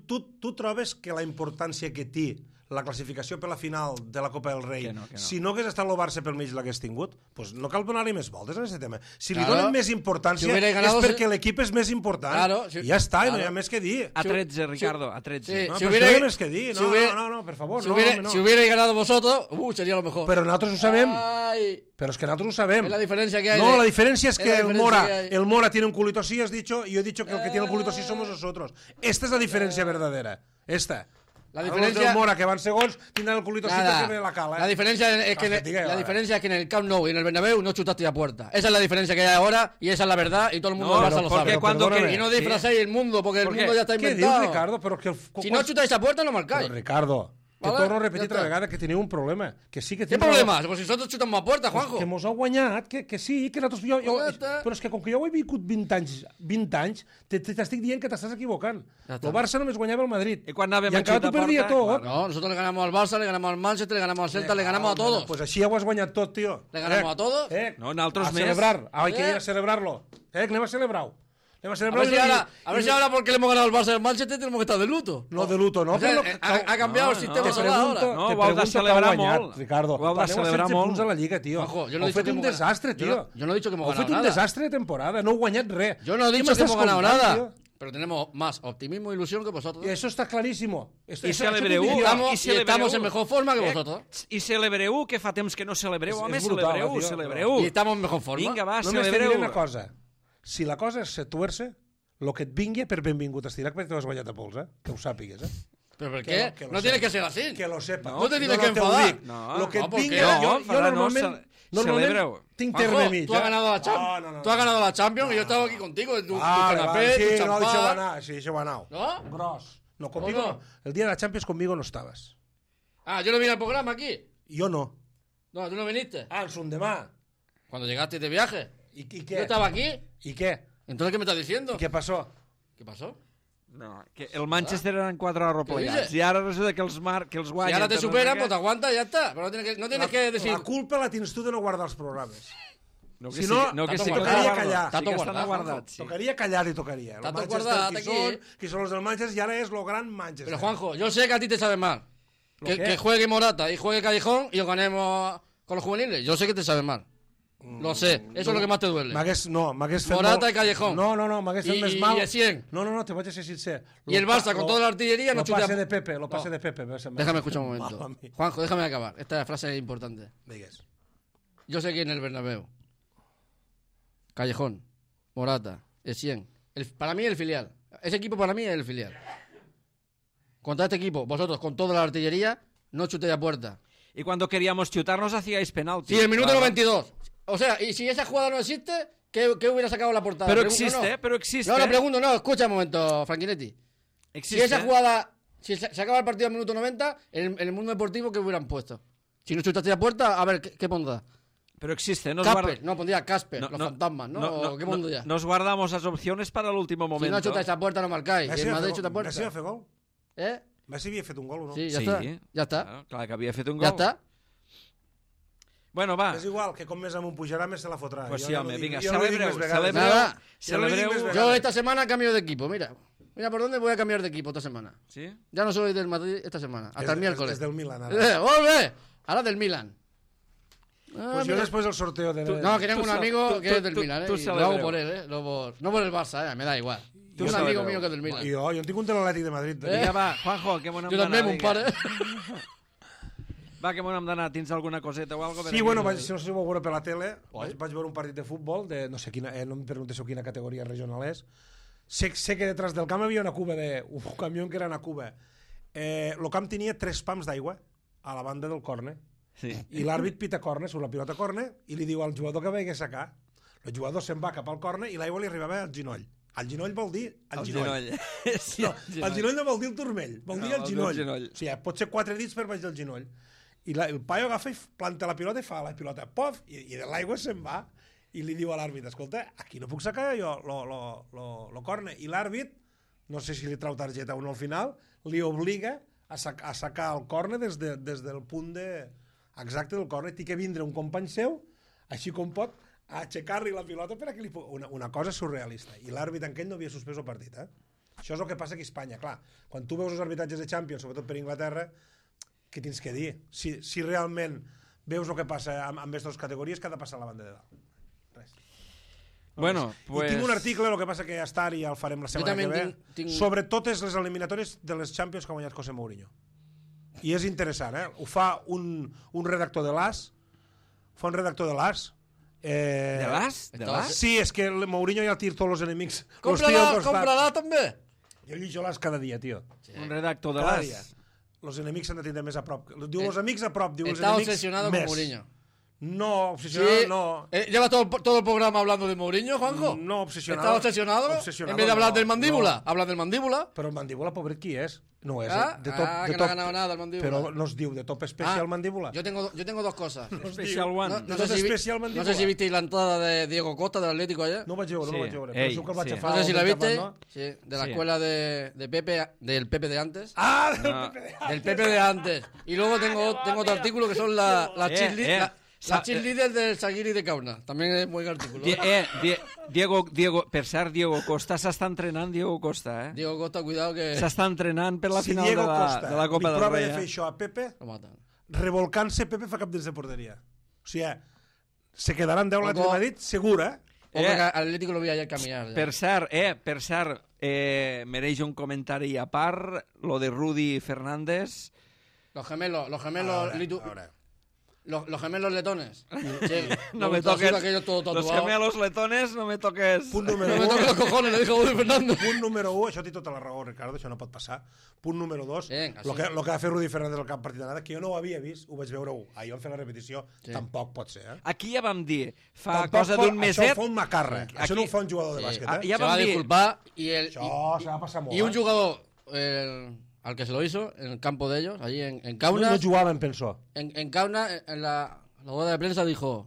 tu trobes que la importància que té la classificació per la final de la Copa del Rei, Que no. si no hagués estat el Barça pel mig l'hagués tingut, pues no cal donar-li més voltes en aquest tema. Si li Claro. donen més importància Si hubiera és ganado, perquè l'equip és més important. Claro, I ja està, i no hi ha claro. més que dir. A 13, Ricardo, a 13. Sí. No, Si però hubiera- això no hi ha més que dir. si No, hubiera- no, per favor. Si, no, hubiera, no. si hubierais ganado vosotros, sería lo mejor. Però nosaltres ho sabem. Ay, Però és que nosaltres ho sabem. es la diferencia que hay. No, de- la diferencia es es que la el diferencia que hay. Mora tiene un culito así, has dicho, y yo he dicho que el que tiene el culito así somos nosotros. Esta es la diferencia verdadera. Esta. La Ahora diferencia- los del Mora, que van segons, tindran el culito así Nada. porque ve la cala. La diferencia es que Cajetica, en el Camp Nou y en el Bernabéu no chutaste a puerta. Esa es la diferencia que hay ahora y esa es la verdad y todo el mundo No, del Barça pero lo porque sabe. cuando perdóname. Y no disfrazáis el mundo porque el ¿Por qué? mundo ya está Què inventado. dius, Ricardo? Però que Si no chutáis a puerta no marcáis. Però, Ricardo, que Vale, torno a ja repetir està. otra vegada que teniu un problema. Que sí que ¿Qué teniu problema? Pues si nosotros chutamos a puerta, Juanjo. Que mos ha guanyat, que sí, que nosaltres... Pues ja està. Però és que com que jo ho he viscut 20 anys, t'estic dient que t'estàs equivocant. Ja està. El Barça només guanyava el Madrid. I quan anàvem I a encara xutar t'ho perdia porta, tot. No, nosotros le ganamos al Barça, le ganamos al Manchester, le ganamos al Celta, le ganamos a todos. Pues així ja ho has guanyat tot, tio. Le ganamos a todos. No, nosaltres a més. celebrar. Hay que ir a celebrarlo. Anem a celebrar-ho. Anem a A celebrar-ho. ver si ahora porque le hemos ganado al Barça y al Manchester tenemos que estar de luto. No, de luto, no. O sea, però ha cambiado el sistema te solar ahora. pregunto, No, te ho heu de pregunto que celebrar ha guanyat, molt. Ricardo. Ho heu de Aneu a celebrar 16 molt. punts a la Lliga, tio. Juanjo, yo no he Heu dicho fet que un hemos ganado. desastre, Yo tio. no he dicho que hemos Heu ganado fet un nada. desastre de temporada, no heu guanyat res. Yo no he Què dicho que m'estàs hemos ganado contant, nada. tio? Pero tenemos más optimismo e ilusión que vosotros. Y eso está clarísimo. I celebreu. Estamos, I celebreu. estamos en mejor forma que vosotros. I celebreu, que fa temps que no celebreu. Home, és brutal, celebreu, tio. celebreu. Y estamos en mejor forma. Vinga, va, Només te diré celebreu. una cosa. Si la cosa se tuerce, lo que et vingui per benvingut estirar perquè t'ho has guanyat a pols, que ho sàpigues, ¿Pero por Que qué? no- que lo No tiene sepa. que ser así. Que lo sepa. No te tienes que t'ho enfadar. dic. No, Lo que no, et ¿por qué? vingui... No, jo enfadar no, normalment celebreu. tinc Juanjo, terme mig. tú has ganado la Champions. No. Tú has ganado la Champions y yo he estado aquí contigo. Tu Vale, canapé, vale, tu sí, no, champán. deixeu anar, sí, deixeu anar. ¿No? Gros. No, conmigo ¿O no? no. El día de la Champions conmigo no estabas. Ah, yo no vine al programa aquí. Jo no. No, tú no viniste. Ah, el Sundemà. Cuando llegaste de viaje. I Yo què? estaba aquí. I què? Entonces, ¿qué me estás diciendo? I què passó? ¿Qué pasó? No, que el Manchester eren 4 arroplegats. dices? I ara resulta que els Si guanyen. ahora te per no superan, sé pues te què. aguantas y ya está. Pero no tienes que decir... La culpa la tens tu de no guardar els programes. No, que Si sí, no, no, que t'ha sí que tot estan guardat. guardats. T'ha Sí tot que estan guardat, guardats. Sí. Tocaria callar i tocaria. Està El tot Manchester, guardat qui aquí. són, qui són los del Manchester, i ara és lo gran Manchester. Pero Juanjo, yo sé que a ti te sabe mal. qué? Que juegue Morata y juegue Callejón y os ganemos con los juveniles. Yo sé que te sabe mal. Lo sé. Eso es lo que más te duele. M'hagués fet Morata molt- i Callejón. No, m'hagués fet I- més i mal. Essien. No, te vaig a ser sincer. Y el Barça con toda la artillería no Lo chuta... pase de Pepe, lo pase de Pepe. Déjame escuchar un Mal a momento. mi. Juanjo, déjame acabar. Esta frase es importante. Digues. Yo sé que en el Bernabéu, Callejón, Morata, Essien, para mí el filial. Ese equipo para mí es el filial. Contra este equipo, vosotros con toda la artillería, no chutéis a puerta. Y cuando queríamos chutarnos hacíais penalti. Sí, el minuto Claro. 92. O sea, y si esa jugada no existe, ¿qué hubiera sacado la portada? Pero Pregunto, existe, no. pero existe. No, lo pregunto, no, escucha un momento, Franchinetti. Existe. Si esa jugada, si se acaba el partido al minuto 90, en el mundo deportivo, ¿qué hubieran puesto? Si no chutaste a puerta, a ver, ¿qué pondrá? Pero existe. Nos Casper, guarda- no, pondría Casper, los fantasmas, ¿no? ¿O ¿Qué pondría? Nos guardamos las opciones para el último Si momento. no chutáis a puerta, no marcáis. Y Messi el va Madrid fer chuta a gol. Messi va puerta. fer gol? ¿Eh? Messi havia fet un gol o no? Sí, ya Sí. está. Ya está. Claro, clar, que havia fet un gol. Ya está. Bueno, va. És igual, que com més amunt pujarà, més se la fotrà. Pues Jo sí, ja home, no dic- vinga, jo no dic celebreu, més vegades. celebreu, Nada. Jo no dic celebreu. més vegades. Yo esta semana cambio de equipo, mira. Mira por dónde voy a cambiar de equipo esta semana. Sí? Ya no soy del Madrid esta semana, hasta el miércoles. És del Milan, ara. ¡Volve! Ahora del Milan. Ah, Pues jo mira. després del sorteo de... No, que tengo un tú- amigo tú- que tú- es del tú- Milan, tú y lo celebreu. hago por él, no por el Barça, me da igual. Tú un amigo celebreu. mío que es del Milan. Jo en tinc un de l'Atlètic de Madrid. Vinga, va, Juanjo, que m'on hem Yo d'anar. también, un vinga. par, Va, que m'on hem d'anar. Tens alguna coseta o alguna cosa? Sí, bueno, no sé si ho vau veure per la tele, vaig veure un partit de futbol de no sé quina, no em pregunteu quina categoria regional és. Sé que detrás del camp havia una cuba un camió que era una cuba. El camp tenia 3 pams d'aigua a la banda del córner. Sí. I l'àrbit pita córner, surt la pilota córner, i li diu al jugador que vegi a sacar. El jugador se'n va cap al córner i l'aigua li arribava al genoll. El genoll vol dir el genoll. Sí, No, el genoll no vol dir el turmell, vol dir el vol dir el genoll. genoll. O sigui, pot ser 4 dits per baix del genoll. i el paio agafa i planta la pilota i fa la pilota, pof, i de l'aigua se'n va, i li diu a l'àrbit, escolta, aquí no puc sacar jo lo corner, i l'àrbit, no sé si li trau targeta o no al final, li obliga a sacar el corner des del punt exacte del corner, té que vindre un company seu, així com pot, a aixecar-li la pilota per a que li una cosa surrealista, i l'àrbit en aquell no havia suspès el partit, Això és el que passa aquí a Espanya, clar. Quan tu veus els arbitratges de Champions, sobretot per Inglaterra, què tens que dir? Si realment veus el que passa amb aquestes categories, què ha de passar a la banda de dalt? Res. Bueno, pues... I tinc un article, el que passa que ja està i ja el farem la setmana que ve, sobre totes les eliminatòries de les Champions que ha guanyat José Mourinho. I és interessant, Ho fa un redactor de l'AS, De l'AS? Sí, és que el Mourinho ja tira tots els enemics. Compra-la també. Jo llegeixo l'AS cada dia, tio. Un redactor de l'AS. Los enemics s'han de tindre més a prop. Diu los amics a prop, diu els Está enemics obsesionado més. con Mourinho. No, obsesionado Sí. no. ¿Lleva todo el programa hablando de Mourinho, Juanjo? No, obsesionado. ¿Está obsesionado? En vez de hablar del mandíbula, habla del mandíbula. Però el mandíbula, pobret, qui és? No és, Que no ha ganado nada el mandíbula. Però no es diu de top especial mandíbula. Yo tengo dos cosas. Special One. No sé si especial mandíbula. No sé si visteis la entrada de Diego Costa del Atlético ayer. No ho vaig veure, Sí. no ho vaig veure. Ei, Penso que el vaig sí. agafar No sé si la al viste. Japón, no? Sí, de la Sí. escuela de Pepe, del Pepe de antes. Ah, del No. Pepe de Del Pepe de antes. Y luego tengo otro artículo que son las cheerleaders del Saguiri de Cauna. También es buen artículo. Diego, per cert, Diego Costa s'està entrenant, Diego Costa, Diego Costa, cuidado que S'està entrenant per la Si final Diego de Costa la Copa li del prova Rei. de fer això a Pepe, lo matan. revolcant-se Pepe fa cap dins de porteria. O sigui, se quedaran 10 l'Atlètic de Ojo. Madrid, segura. Ojo que Atlético lo vi ayer caminar. ya. Per cert, mereix un comentari a part, lo de Rudy Fernández. Los gemelos, Ahora. los gemelos letones. Sí, No los me toques, aquellos todo los tatuados. gemelos letones, no me toques. Punt No número me 1. toques los cojones, le dijo Woody Fernández. Punt número 1, això té tota la raó, Ricardo, això no pot passar. Punt número 2, Vinga, el sí. que va fer Rudy Fernández al camp partit d'anada, que jo no ho havia vist, ho vaig veure ahir en fer la repetició, tampoc pot ser, Aquí ja vam dir, fa Tampoc cosa d'un Això meset... ho fa un macarra, això no ho fa un jugador de bàsquet, ja Se vam va a dir- disculpar Això se va passar molt, y un jugador al que se lo hizo en el campo de ellos, allí en Cauna, No jugaven, pensó. en Cauna, en la rueda de prensa dijo,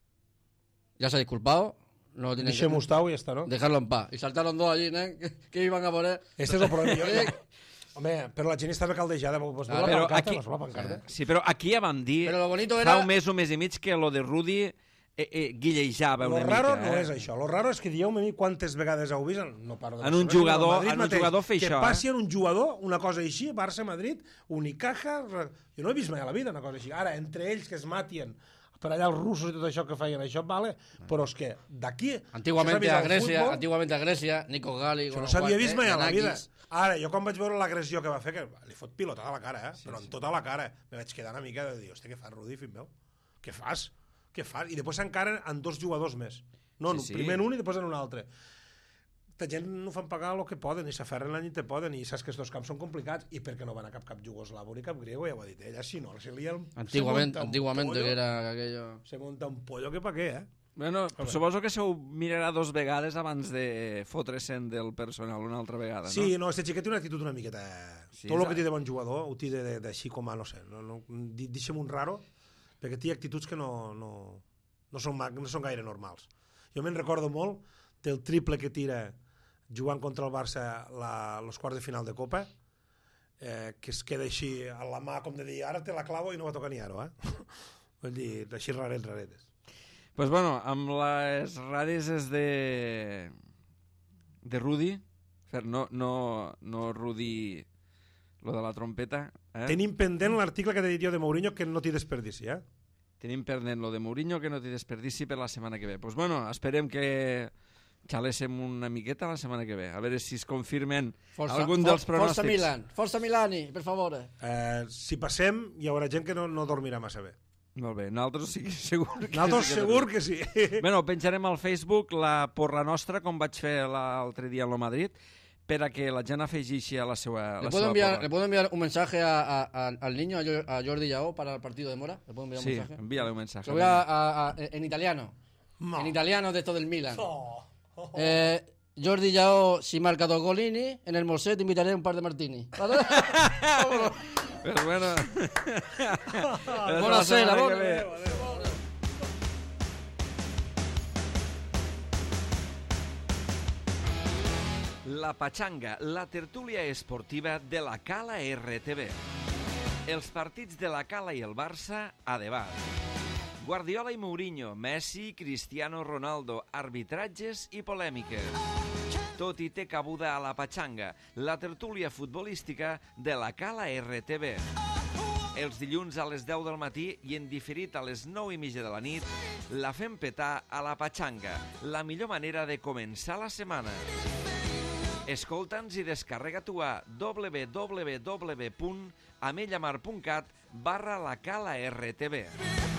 ya se ha disculpado, no lo tienen Deixem-ho estar i ja està, no? dejarlo en paz. Y saltaron dos allí, ¿no? que iban a poner. Este és el problema. Home, però la gent estava caldejada, pues, la Però pancarta, aquí- pues, la pancarta. Sí, però aquí ja vam dir, Però lo bonito fa era- un mes i mig, que lo de Rudy guillejava Lo una raro mica. no és això. Lo raro és que dieu-me a mi quantes vegades heu vist, no parlo de En un Barcelona, jugador- Madrid en un mateix, jugador fer que això, passi en un jugador una cosa així, Barça-Madrid, Unicaja... Jo no he vist mai a la vida una cosa així. Ara, entre ells que es matien per allà els russos i tot això que feien això, vale, però és que d'aquí... Antiguamente això a s'ha vist al Grecia, futbol, antiguamente a Grecia, Nico Gali, això no s'havia vist mai a la vida. Ara, jo quan vaig veure l'agressió que va fer, que li fot pilotada a la cara, però en tota la cara, me vaig quedar una mica de dir, hòstia, què fas, Rudi, fill meu? Què fas? Què fas? I després s'encaren en dos jugadors més. No, Sí, sí. primer en un i després en un altre. La gent no fan pagar el que poden i s'aferren l'any i te poden i saps que estos camps són complicats i perquè no van a cap jugoslavo ni cap griego, ja ho ha dit ella, si no, se lia el... Antiguamente pollo, que era aquello. se monta un pollo que pa què, Bueno, suposo que se ho mirarà 2 vegades abans de fotre-se'n del personal una altra vegada, no? Sí, no, este xiquet té una actitud una miqueta... Sí, Tot el és- que té de bon jugador ho té d'així com a, no sé, deixa'm un raro, perquè té actituds que no són gaire normals. Jo me'n recordo molt del triple que tira jugant contra el Barça els quarts de final de Copa, que es queda així a la mà, com de dir, ara te la clavo i no va tocar ni aro, Vull dir, així raretes. Pues bueno, amb les rares de Rudy, no Rudy, lo de la trompeta, Tenim pendent l'article que t'he dit jo de Mourinho que no té desperdici, Tenim pendent lo de Mourinho, que no té desperdici per la setmana que ve. Pues bueno, esperem que xaléssim una miqueta la setmana que ve, a veure si es confirmen algun dels pronòstics. Forza Milani, per favor. Si passem, hi haurà gent que no dormirà massa bé. Molt bé, nosaltres sí que segur que... Nosaltres sí que segur que sí. Bueno, penjarem al Facebook la porra nostra, com vaig fer l'altre dia a lo Madrid, per a que la gent afegeixi a la seva ¿Le porra. puedo enviar un mensaje al niño, a Jordi Yao, para el partido de Mora? ¿Le puedo enviar un Sí, mensaje? envíale un mensaje. Lo voy en italiano. No. En italiano de esto del Milan. Oh. Jordi Lleó, si marca 2 golini, en el Moset invitaré un par de martini. ¿Vale? Vámonos. Però bueno... Buonasera, bona. La Pachanga, la tertúlia esportiva de la Cala RTV. Els partits de la Cala i el Barça a debat. Guardiola i Mourinho, Messi, Cristiano Ronaldo, arbitratges i polèmiques. Tot hi té cabuda a la Pachanga, la tertúlia futbolística de la Cala RTV. Els dilluns a les 10 del matí i en diferit a les 9:30 de la nit, la fem petar a la Pachanga, la millor manera de començar la setmana. Escolta'ns i descarrega-t'ho a www.amellamar.cat/la Cala RTV.